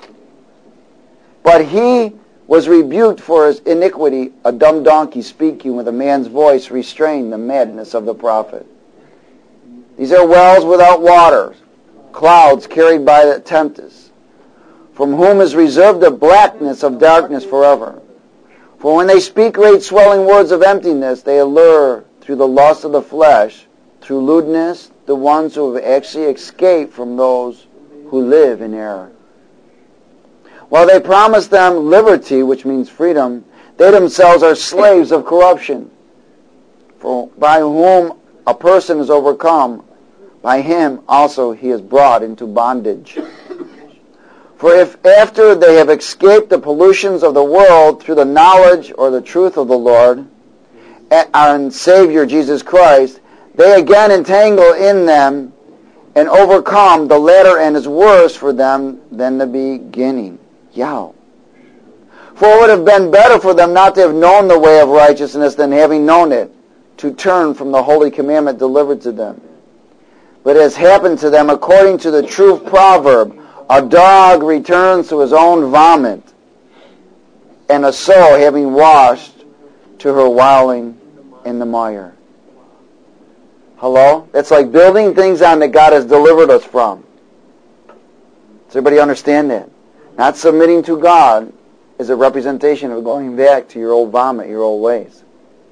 But he was rebuked for his iniquity. A dumb donkey speaking with a man's voice restrained the madness of the prophet. These are wells without water, clouds carried by the tempest, from whom is reserved the blackness of darkness forever. For when they speak great swelling words of emptiness, they allure through the lust of the flesh, through lewdness, the ones who have actually escaped from those who live in error. While they promise them liberty, which means freedom, they themselves are slaves of corruption. For by whom a person is overcome, by him also he is brought into bondage. For if after they have escaped the pollutions of the world through the knowledge or the truth of the Lord and Savior Jesus Christ, they again entangle in them and overcome, the latter end is worse for them than the beginning. Yow. For it would have been better for them not to have known the way of righteousness than having known it, to turn from the holy commandment delivered to them. But it has happened to them according to the true proverb, a dog returns to his own vomit, and a sow having washed to her wallowing in the mire. Hello? That's like building things on that God has delivered us from. Does everybody understand that? Not submitting to God is a representation of going back to your old vomit, your old ways.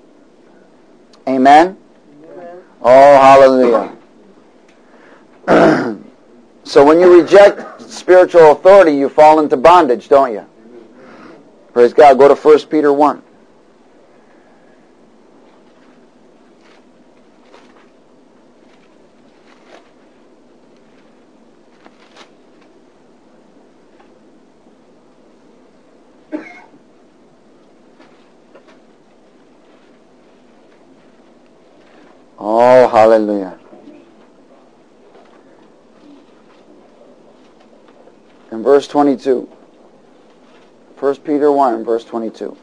Amen? Amen. Oh, hallelujah. So when you reject spiritual authority, you fall into bondage, don't you? Praise God. Go to 1 Peter 1. Oh, hallelujah. In verse 22. 1 Peter 1, verse 22.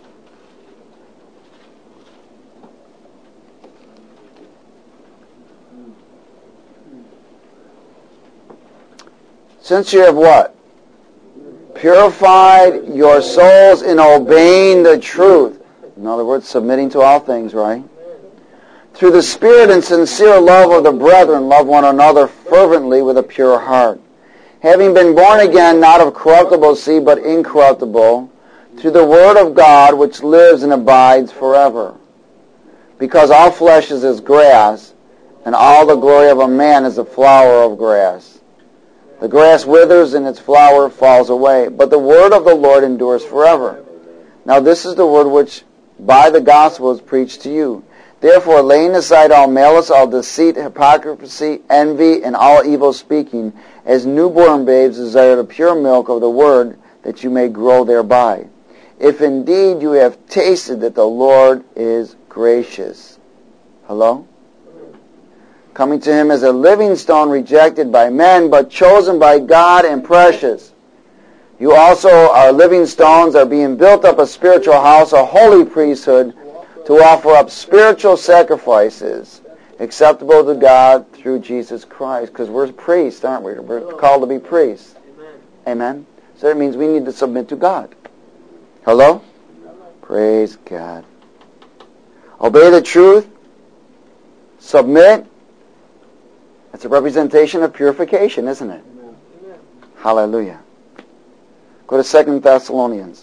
Since you have what? Purified your souls in obeying the truth. In other words, submitting to all things, right? Through the Spirit and sincere love of the brethren, love one another fervently with a pure heart. Having been born again, not of corruptible seed, but incorruptible, through the Word of God, which lives and abides forever. Because all flesh is as grass, and all the glory of a man is the flower of grass. The grass withers and its flower falls away, but the word of the Lord endures forever. Now this is the word which by the gospel is preached to you. Therefore, laying aside all malice, all deceit, hypocrisy, envy, and all evil speaking, as newborn babes desire the pure milk of the word, that you may grow thereby. If indeed you have tasted that the Lord is gracious. Hello? Coming to him as a living stone rejected by men, but chosen by God and precious. You also are living stones, are being built up a spiritual house, a holy priesthood, to offer up spiritual sacrifices acceptable to God through Jesus Christ. Because we're priests, aren't we? We're called to be priests. Amen. So that means we need to submit to God. Hello? Praise God. Obey the truth. Submit. That's a representation of purification, isn't it? Hallelujah. Go to 2 Thessalonians.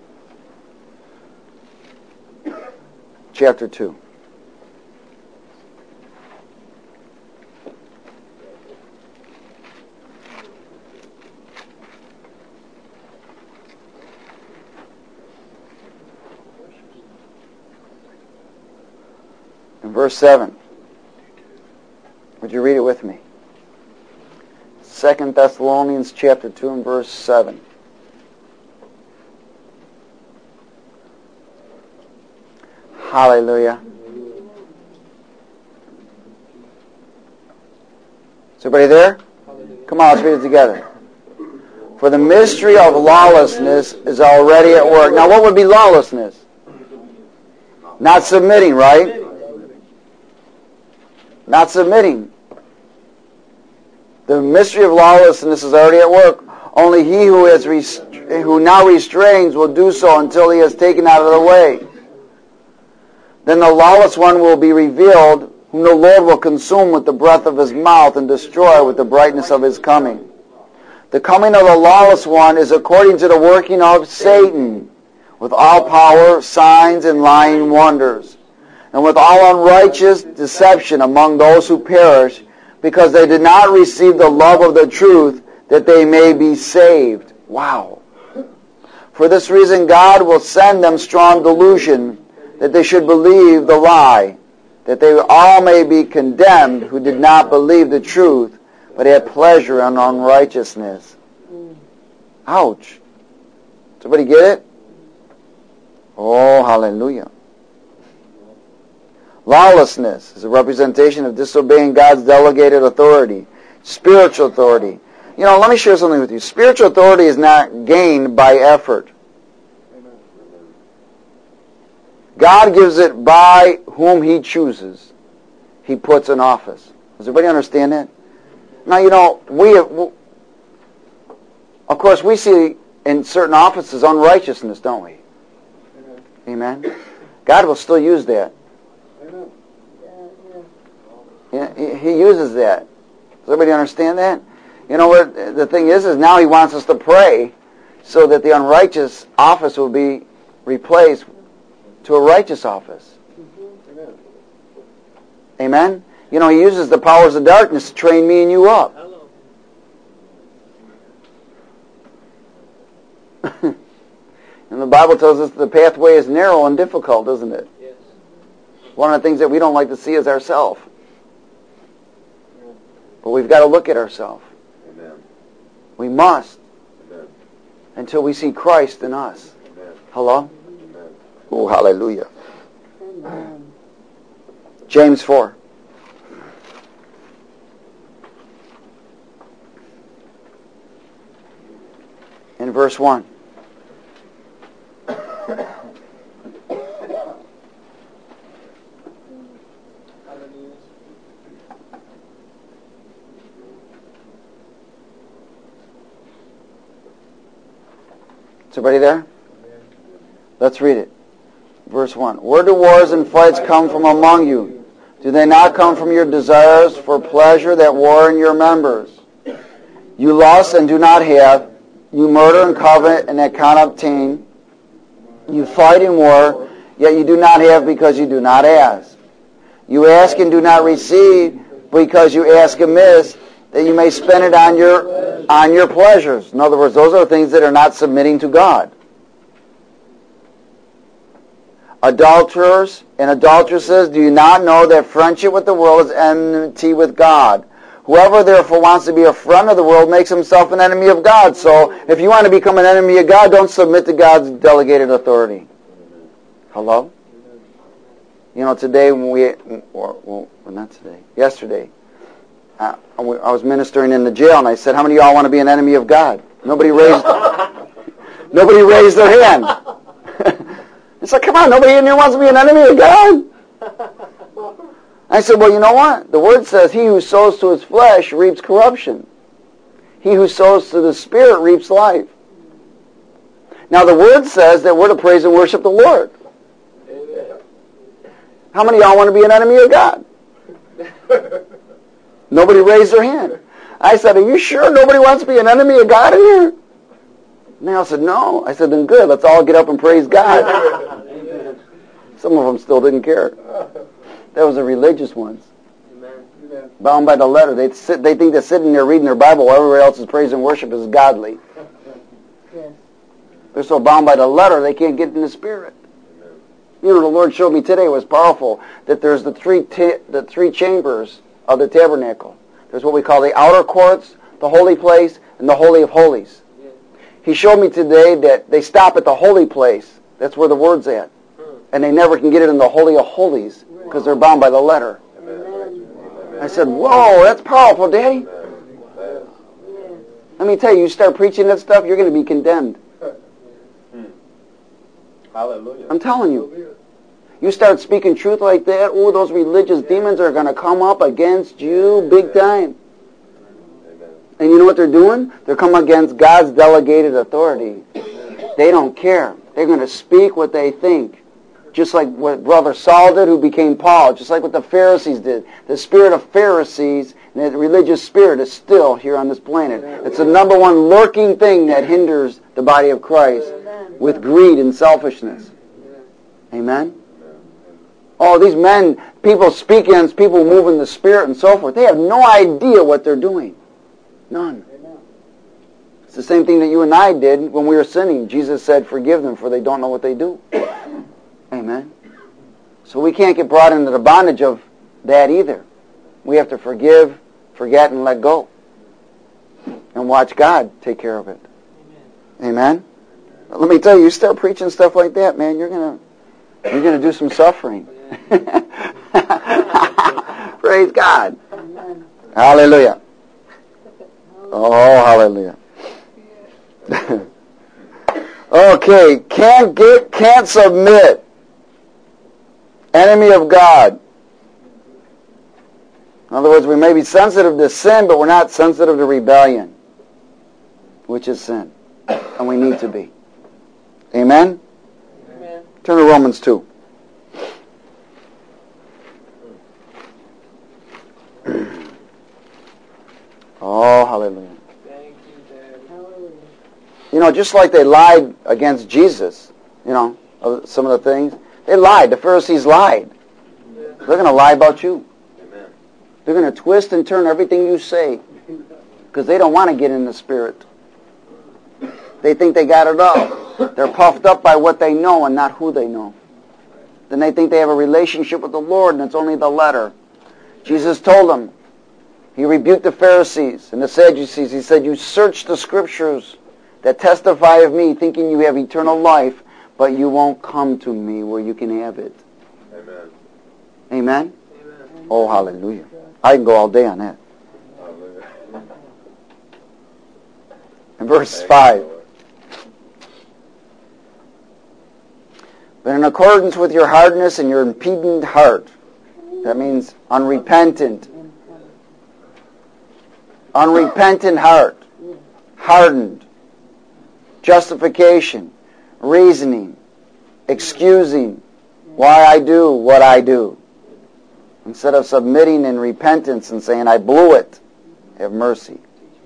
Chapter 2. in verse 7. Would you read it with me? 2 Thessalonians chapter 2 and verse 7. Hallelujah. Is everybody there? Come on, let's read it together. For the mystery of lawlessness is already at work. Now, what would be lawlessness? Not submitting, right? Not submitting. The mystery of lawlessness is already at work. Only he who now restrains will do so until he is taken out of the way. Then the lawless one will be revealed, whom the Lord will consume with the breath of his mouth and destroy with the brightness of his coming. The coming of the lawless one is according to the working of Satan, with all power, signs, and lying wonders, and with all unrighteous deception among those who perish, because they did not receive the love of the truth, that they may be saved. Wow. For this reason God will send them strong delusion, that they should believe the lie, that they all may be condemned who did not believe the truth, but had pleasure in unrighteousness. Ouch. Does everybody get it? Oh, hallelujah. Lawlessness is a representation of disobeying God's delegated authority, spiritual authority. You know, let me share something with you. Spiritual authority is not gained by effort. God gives it by whom he chooses. He puts in office. Does everybody understand that? Now, you know, of course, we see in certain offices unrighteousness, don't we? Amen. God will still use that. Yeah, he uses that. Does everybody understand that? You know what the thing is now he wants us to pray so that the unrighteous office will be replaced to a righteous office. Amen? You know, he uses the powers of darkness to train me and you up. And the Bible tells us the pathway is narrow and difficult, isn't it? Yes. One of the things that we don't like to see is ourselves. But we've got to look at ourselves. Amen. We must. Amen. Until we see Christ in us. Amen. Hello? Amen. Oh, hallelujah. Amen. James 4. In verse 1. Is everybody there? Let's read it. Verse 1. Where do wars and fights come from among you? Do they not come from your desires for pleasure that war in your members? You lust and do not have. You murder and covet and that cannot obtain. You fight in war, yet you do not have because you do not ask. You ask and do not receive because you ask amiss, that you may spend it on your pleasures. In other words, those are things that are not submitting to God. Adulterers and adulteresses, do you not know that friendship with the world is enmity with God? Whoever therefore wants to be a friend of the world makes himself an enemy of God. So if you want to become an enemy of God, don't submit to God's delegated authority. Hello? You know, today when yesterday, I was ministering in the jail, and I said, how many of y'all want to be an enemy of God? Nobody raised their hand. It's like, come on, nobody in here wants to be an enemy of God. I said, well, you know what? The Word says, he who sows to his flesh reaps corruption. He who sows to the Spirit reaps life. Now, the Word says that we're to praise and worship the Lord. How many of y'all want to be an enemy of God? Nobody raised their hand. I said, are you sure nobody wants to be an enemy of God in here? And they all said, no. I said, then good. Let's all get up and praise God. Some of them still didn't care. That was the religious ones. Amen. Bound by the letter. They think that sitting there reading their Bible while everybody else is praise and worship is godly. Yes. They're so bound by the letter they can't get in the spirit. You know, the Lord showed me today, it was powerful, that there's the three chambers of the tabernacle. There's what we call the outer courts, the holy place, and the Holy of Holies. He showed me today that they stop at the holy place. That's where the word's at. And they never can get it in the Holy of Holies because they're bound by the letter. I said, whoa, that's powerful, Daddy. Let me tell you, you start preaching that stuff, you're going to be condemned.
Hallelujah.
I'm telling you. You start speaking truth like that, oh, those religious demons are going to come up against you big time. And you know what they're doing? They're coming against God's delegated authority. They don't care. They're going to speak what they think. Just like what Brother Saul did, who became Paul. Just like what the Pharisees did. The spirit of Pharisees, and the religious spirit, is still here on this planet. It's the number one lurking thing that hinders the body of Christ with greed and selfishness. Amen? Oh, these men, people speak against people move in the spirit and so forth. They have no idea what they're doing. None. It's the same thing that you and I did when we were sinning. Jesus said, forgive them, for they don't know what they do. Amen. So we can't get brought into the bondage of that either. We have to forgive, forget, and let go. And watch God take care of it. Amen. Let me tell you, you start preaching stuff like that, man, you're gonna do some suffering. Praise God.
Amen.
Hallelujah. Oh, hallelujah. Okay, can't submit. Enemy of God. In other words, we may be sensitive to sin, but we're not sensitive to rebellion, which is sin. And we need to be. Amen?
Amen.
Turn to Romans 2. Oh, hallelujah.
Thank you, Dad. Hallelujah.
You know, just like they lied against Jesus, you know, of some of the things, they lied. The Pharisees lied. They're going to lie about you.
Amen.
They're going to twist and turn everything you say because they don't want to get in the Spirit. They think they got it all. They're puffed up by what they know and not who they know. Then they think they have a relationship with the Lord and it's only the letter. Jesus told them, he rebuked the Pharisees and the Sadducees. He said, you search the Scriptures that testify of me, thinking you have eternal life, but you won't come to me where you can have it.
Amen.
Amen? Oh, hallelujah. I can go all day on that.
Hallelujah.
In verse 5. But in accordance with your hardness and your impedent heart, that means unrepentant. Unrepentant heart. Hardened. Justification. Reasoning. Excusing why I do what I do. Instead of submitting in repentance and saying, I blew it. Have mercy.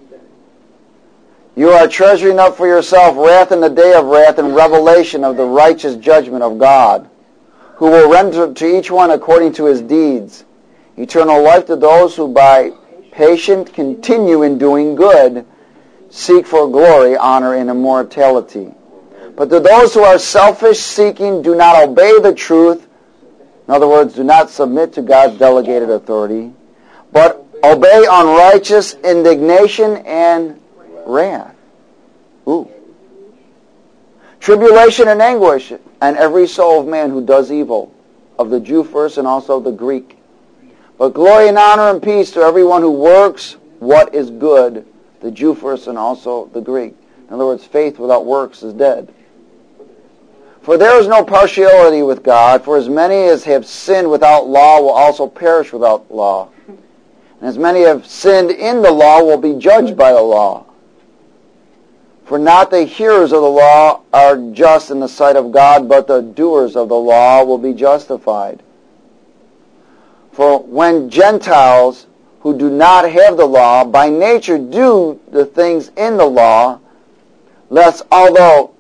You are treasuring up for yourself wrath in the day of wrath and revelation of the righteous judgment of God, who will render to each one according to his deeds. Eternal life to those who by patient continue in doing good, seek for glory, honor, and immortality. But to those who are selfish, seeking, do not obey the truth, in other words, do not submit to God's delegated authority, but obey unrighteous indignation and wrath. Ooh. Tribulation and anguish, and every soul of man who does evil, of the Jew first and also the Greek. But glory and honor and peace to everyone who works what is good, the Jew first and also the Greek. In other words, faith without works is dead. For there is no partiality with God, for as many as have sinned without law will also perish without law. And as many have sinned in the law will be judged by the law. For not the hearers of the law are just in the sight of God, but the doers of the law will be justified. For when Gentiles who do not have the law by nature do the things in the law, lest although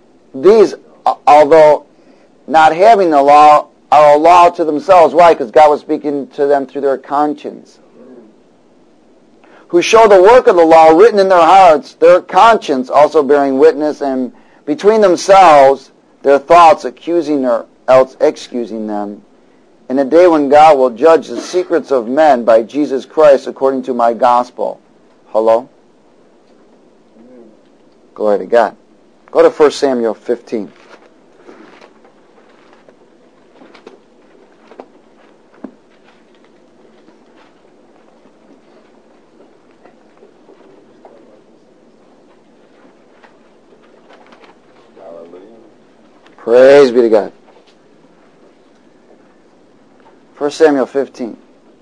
not having the law, are a law to themselves. Why? Because God was speaking to them through their conscience. Who show the work of the law written in their hearts, their conscience also bearing witness, and between themselves their thoughts accusing else excusing them, in a day when God will judge the secrets of men by Jesus Christ according to my gospel. Hello? Glory to God. Go to 1 Samuel 15. Praise be to God. 1 Samuel 15.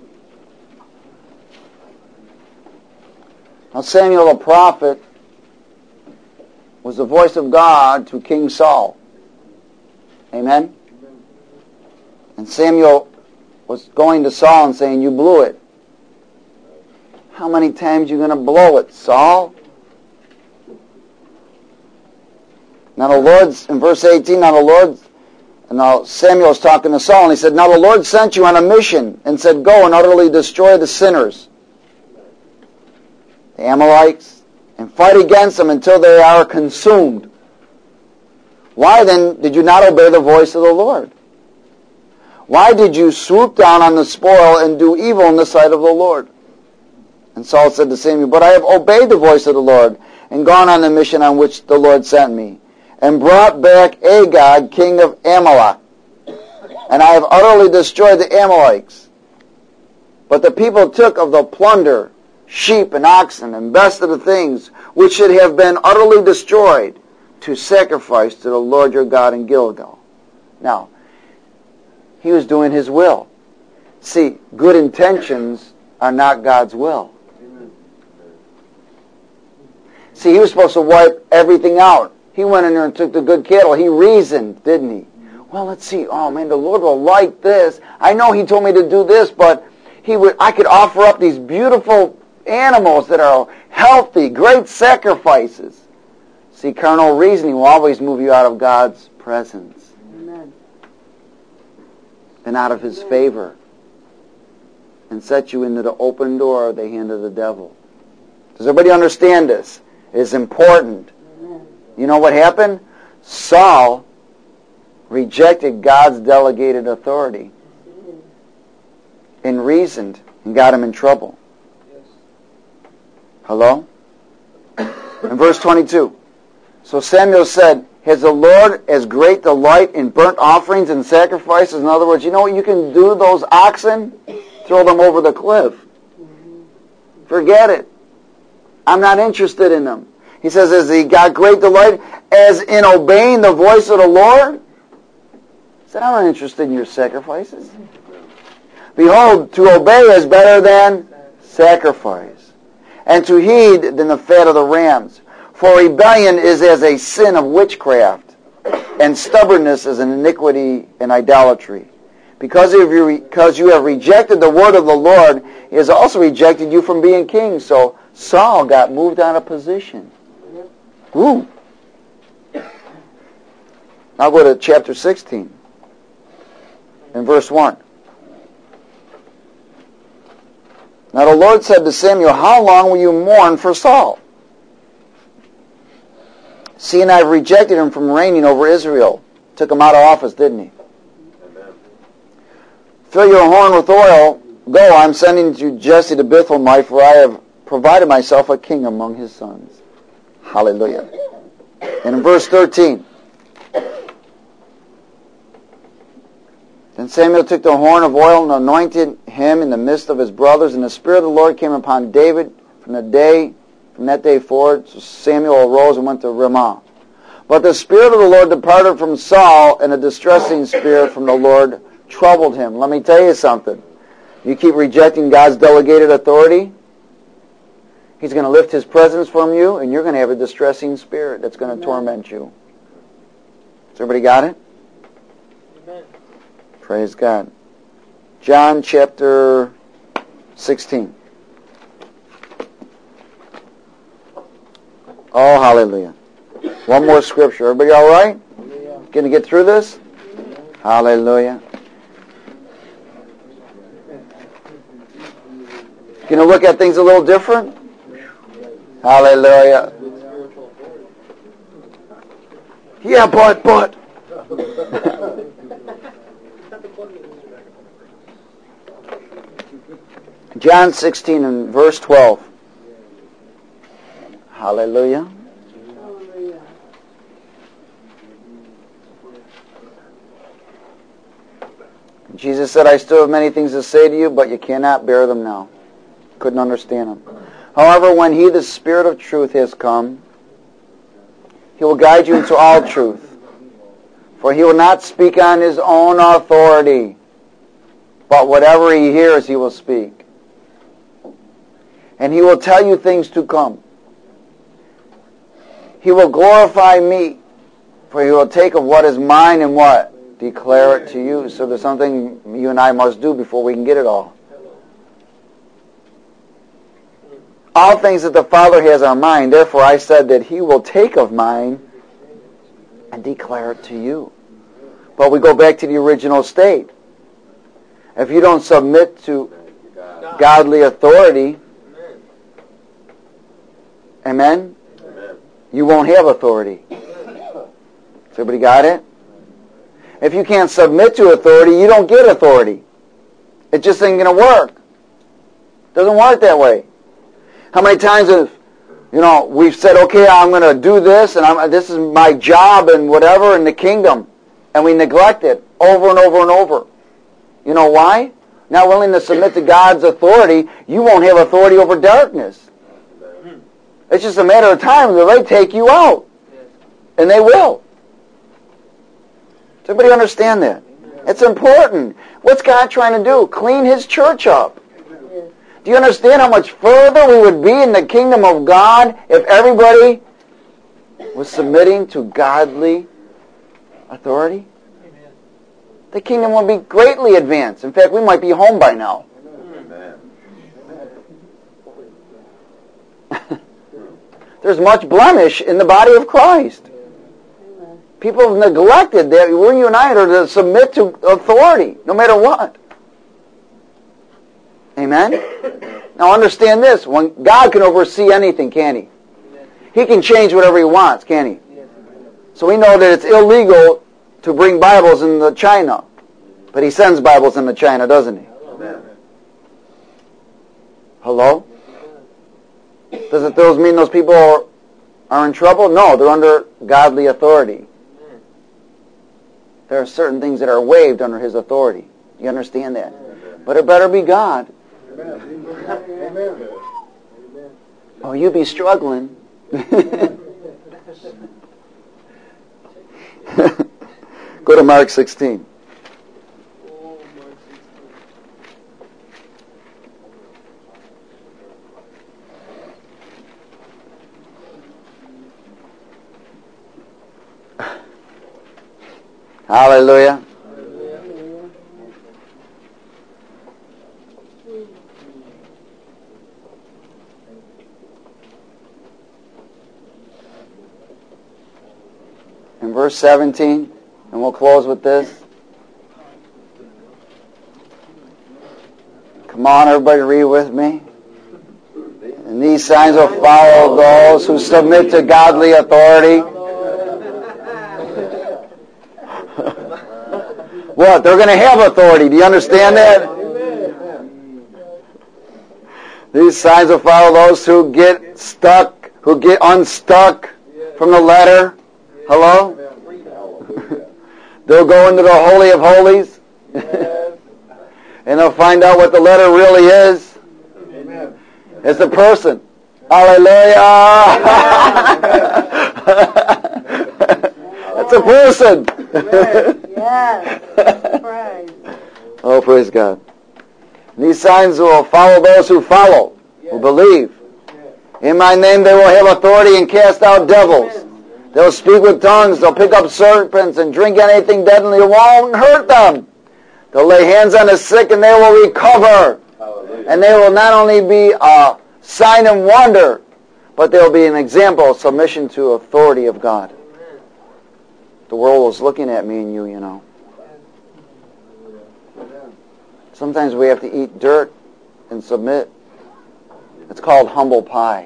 Now Samuel the prophet was the voice of God to King Saul. Amen? And Samuel was going to Saul and saying, you blew it. How many times are you going to blow it, Saul? Now the Lord's, in verse 18, now Samuel was talking to Saul, and he said, now the Lord sent you on a mission and said, go and utterly destroy the sinners, the Amalekites, and fight against them until they are consumed. Why then did you not obey the voice of the Lord? Why did you swoop down on the spoil and do evil in the sight of the Lord? And Saul said to Samuel, but I have obeyed the voice of the Lord and gone on the mission on which the Lord sent me, and brought back Agag, king of Amalek. And I have utterly destroyed the Amalekites. But the people took of the plunder, sheep and oxen, and best of the things, which should have been utterly destroyed, to sacrifice to the Lord your God in Gilgal. Now, he was doing his will. See, good intentions are not God's will. See, he was supposed to wipe everything out. He went in there and took the good cattle. He reasoned, didn't he? Well, let's see. Oh, man, the Lord will like this. I know he told me to do this, but I could offer up these beautiful animals that are healthy, great sacrifices. See, carnal reasoning will always move you out of God's presence.
Amen.
And out of his favor. And set you into the open door of the hand of the devil. Does everybody understand this? It is important. You know what happened? Saul rejected God's delegated authority and reasoned and got him in trouble. Hello? In verse 22. So Samuel said, has the Lord as great delight in burnt offerings and sacrifices? In other words, you know what you can do, those oxen? Throw them over the cliff. Forget it. I'm not interested in them. He says, has he got great delight as in obeying the voice of the Lord? He said, I'm not interested in your sacrifices. Behold, to obey is better than sacrifice, and to heed than the fat of the rams. For rebellion is as a sin of witchcraft, and stubbornness is an iniquity and idolatry. Because you have rejected the word of the Lord, he has also rejected you from being king. So Saul got moved out of position. Ooh. Now go to chapter 16 and verse 1. Now the Lord said to Samuel, how long will you mourn for Saul? See, and I have rejected him from reigning over Israel. Took him out of office, didn't he?
Amen.
Fill your horn with oil. Go, I'm sending you Jesse the Bethlehemite, for I have provided myself a king among his sons. Hallelujah. And in verse 13, then Samuel took the horn of oil and anointed him in the midst of his brothers, and the Spirit of the Lord came upon David from that day forward. So Samuel arose and went to Ramah. But the Spirit of the Lord departed from Saul, and a distressing spirit from the Lord troubled him. Let me tell you something. You keep rejecting God's delegated authority, he's going to lift his presence from you, and you're going to have a distressing spirit that's going to torment you. Has everybody got it?
Amen.
Praise God. John chapter 16. Oh, hallelujah. One more scripture. Everybody all right? Going to get through this? Hallelujah. Going to look at things a little different? Hallelujah. Yeah, but. John 16 and verse 12. Hallelujah.
Hallelujah.
Jesus said, I still have many things to say to you, but you cannot bear them now. Couldn't understand them. However, when He, the Spirit of truth, has come, He will guide you into all truth. For He will not speak on His own authority, but whatever He hears, He will speak. And He will tell you things to come. He will glorify me, for He will take of what is mine and what? Declare it to you. So there's something you and I must do before we can get it all. All things that the Father has are mine. Therefore I said that He will take of mine and declare it to you. But we go back to the original state. If you don't submit to godly authority, amen, you won't have authority. Everybody got it? If you can't submit to authority, you don't get authority. It just ain't going to work. It doesn't work that way. How many times have, we've said, okay, I'm going to do this, and this is my job and whatever in the kingdom, and we neglect it over and over and over. You know why? Not willing to submit to God's authority, you won't have authority over darkness. It's just a matter of time until they take you out. And they will. Does everybody understand that? It's important. What's God trying to do? Clean His church up. Do you understand how much further we would be in the kingdom of God if everybody was submitting to godly authority? The kingdom would be greatly advanced. In fact, we might be home by now. There's much blemish in the body of Christ. People have neglected that we, you and I, are to submit to authority, no matter what. Amen? Now understand this. When God can oversee anything, can't He? He can change whatever He wants, can't He? So we know that it's illegal to bring Bibles into China. But He sends Bibles into China, doesn't He? Hello? Does those mean those people are in trouble? No, they're under godly authority. There are certain things that are waived under His authority. You understand that? But it better be God.
Amen.
Oh, you be struggling. Go to Mark 16. Hallelujah. In verse 17, and we'll close with this. Come on, everybody, read with me. And these signs will follow those who submit to godly authority. What? They're going to have authority. Do you understand that? These signs will follow those who get stuck, who get unstuck from the letter. Hello? They'll go into the Holy of Holies. And they'll find out what the letter really is. It's a person. Hallelujah! It's a person.
Yes. Praise.
Oh, praise God. These signs will follow those who follow, who believe. In my name they will have authority and cast out devils. They'll speak with tongues. They'll pick up serpents and drink anything deadly. It won't hurt them. They'll lay hands on the sick and they will recover. Hallelujah. And they will not only be a sign and wonder, but they'll be an example of submission to authority of God. The world was looking at me and you know. Sometimes we have to eat dirt and submit. It's called humble pie.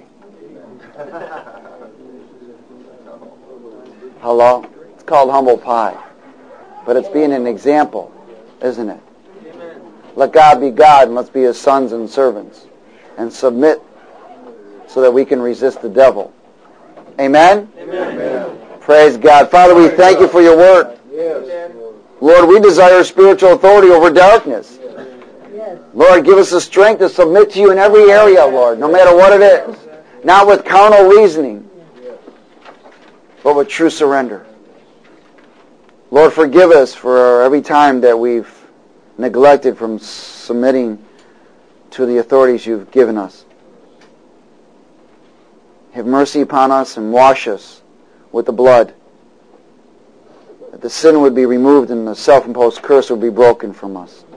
Hello? It's called humble pie. But it's being an example, isn't it? Let God be God, and let's be His sons and servants. And submit so that we can resist the devil. Amen?
Amen.
Praise God. Father, we thank you for your word.
Yes.
Lord, we desire spiritual authority over darkness.
Yes.
Lord, give us the strength to submit to you in every area, Lord, no matter what it is. Not with carnal reasoning, but with true surrender. Lord, forgive us for every time that we've neglected from submitting to the authorities you've given us. Have mercy upon us and wash us with the blood, that the sin would be removed and the self-imposed curse would be broken from us.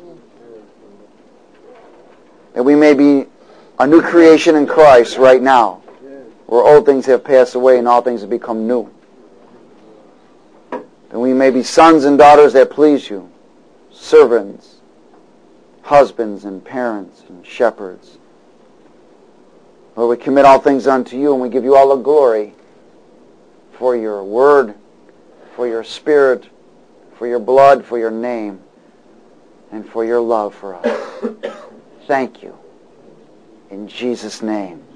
That we may be a new creation in Christ right now, where old things have passed away and all things have become new. That we may be sons and daughters that please you, servants, husbands and parents and shepherds. Lord, we commit all things unto you, and we give you all the glory for your word, for your spirit, for your blood, for your name, and for your love for us. Thank you. In Jesus' name.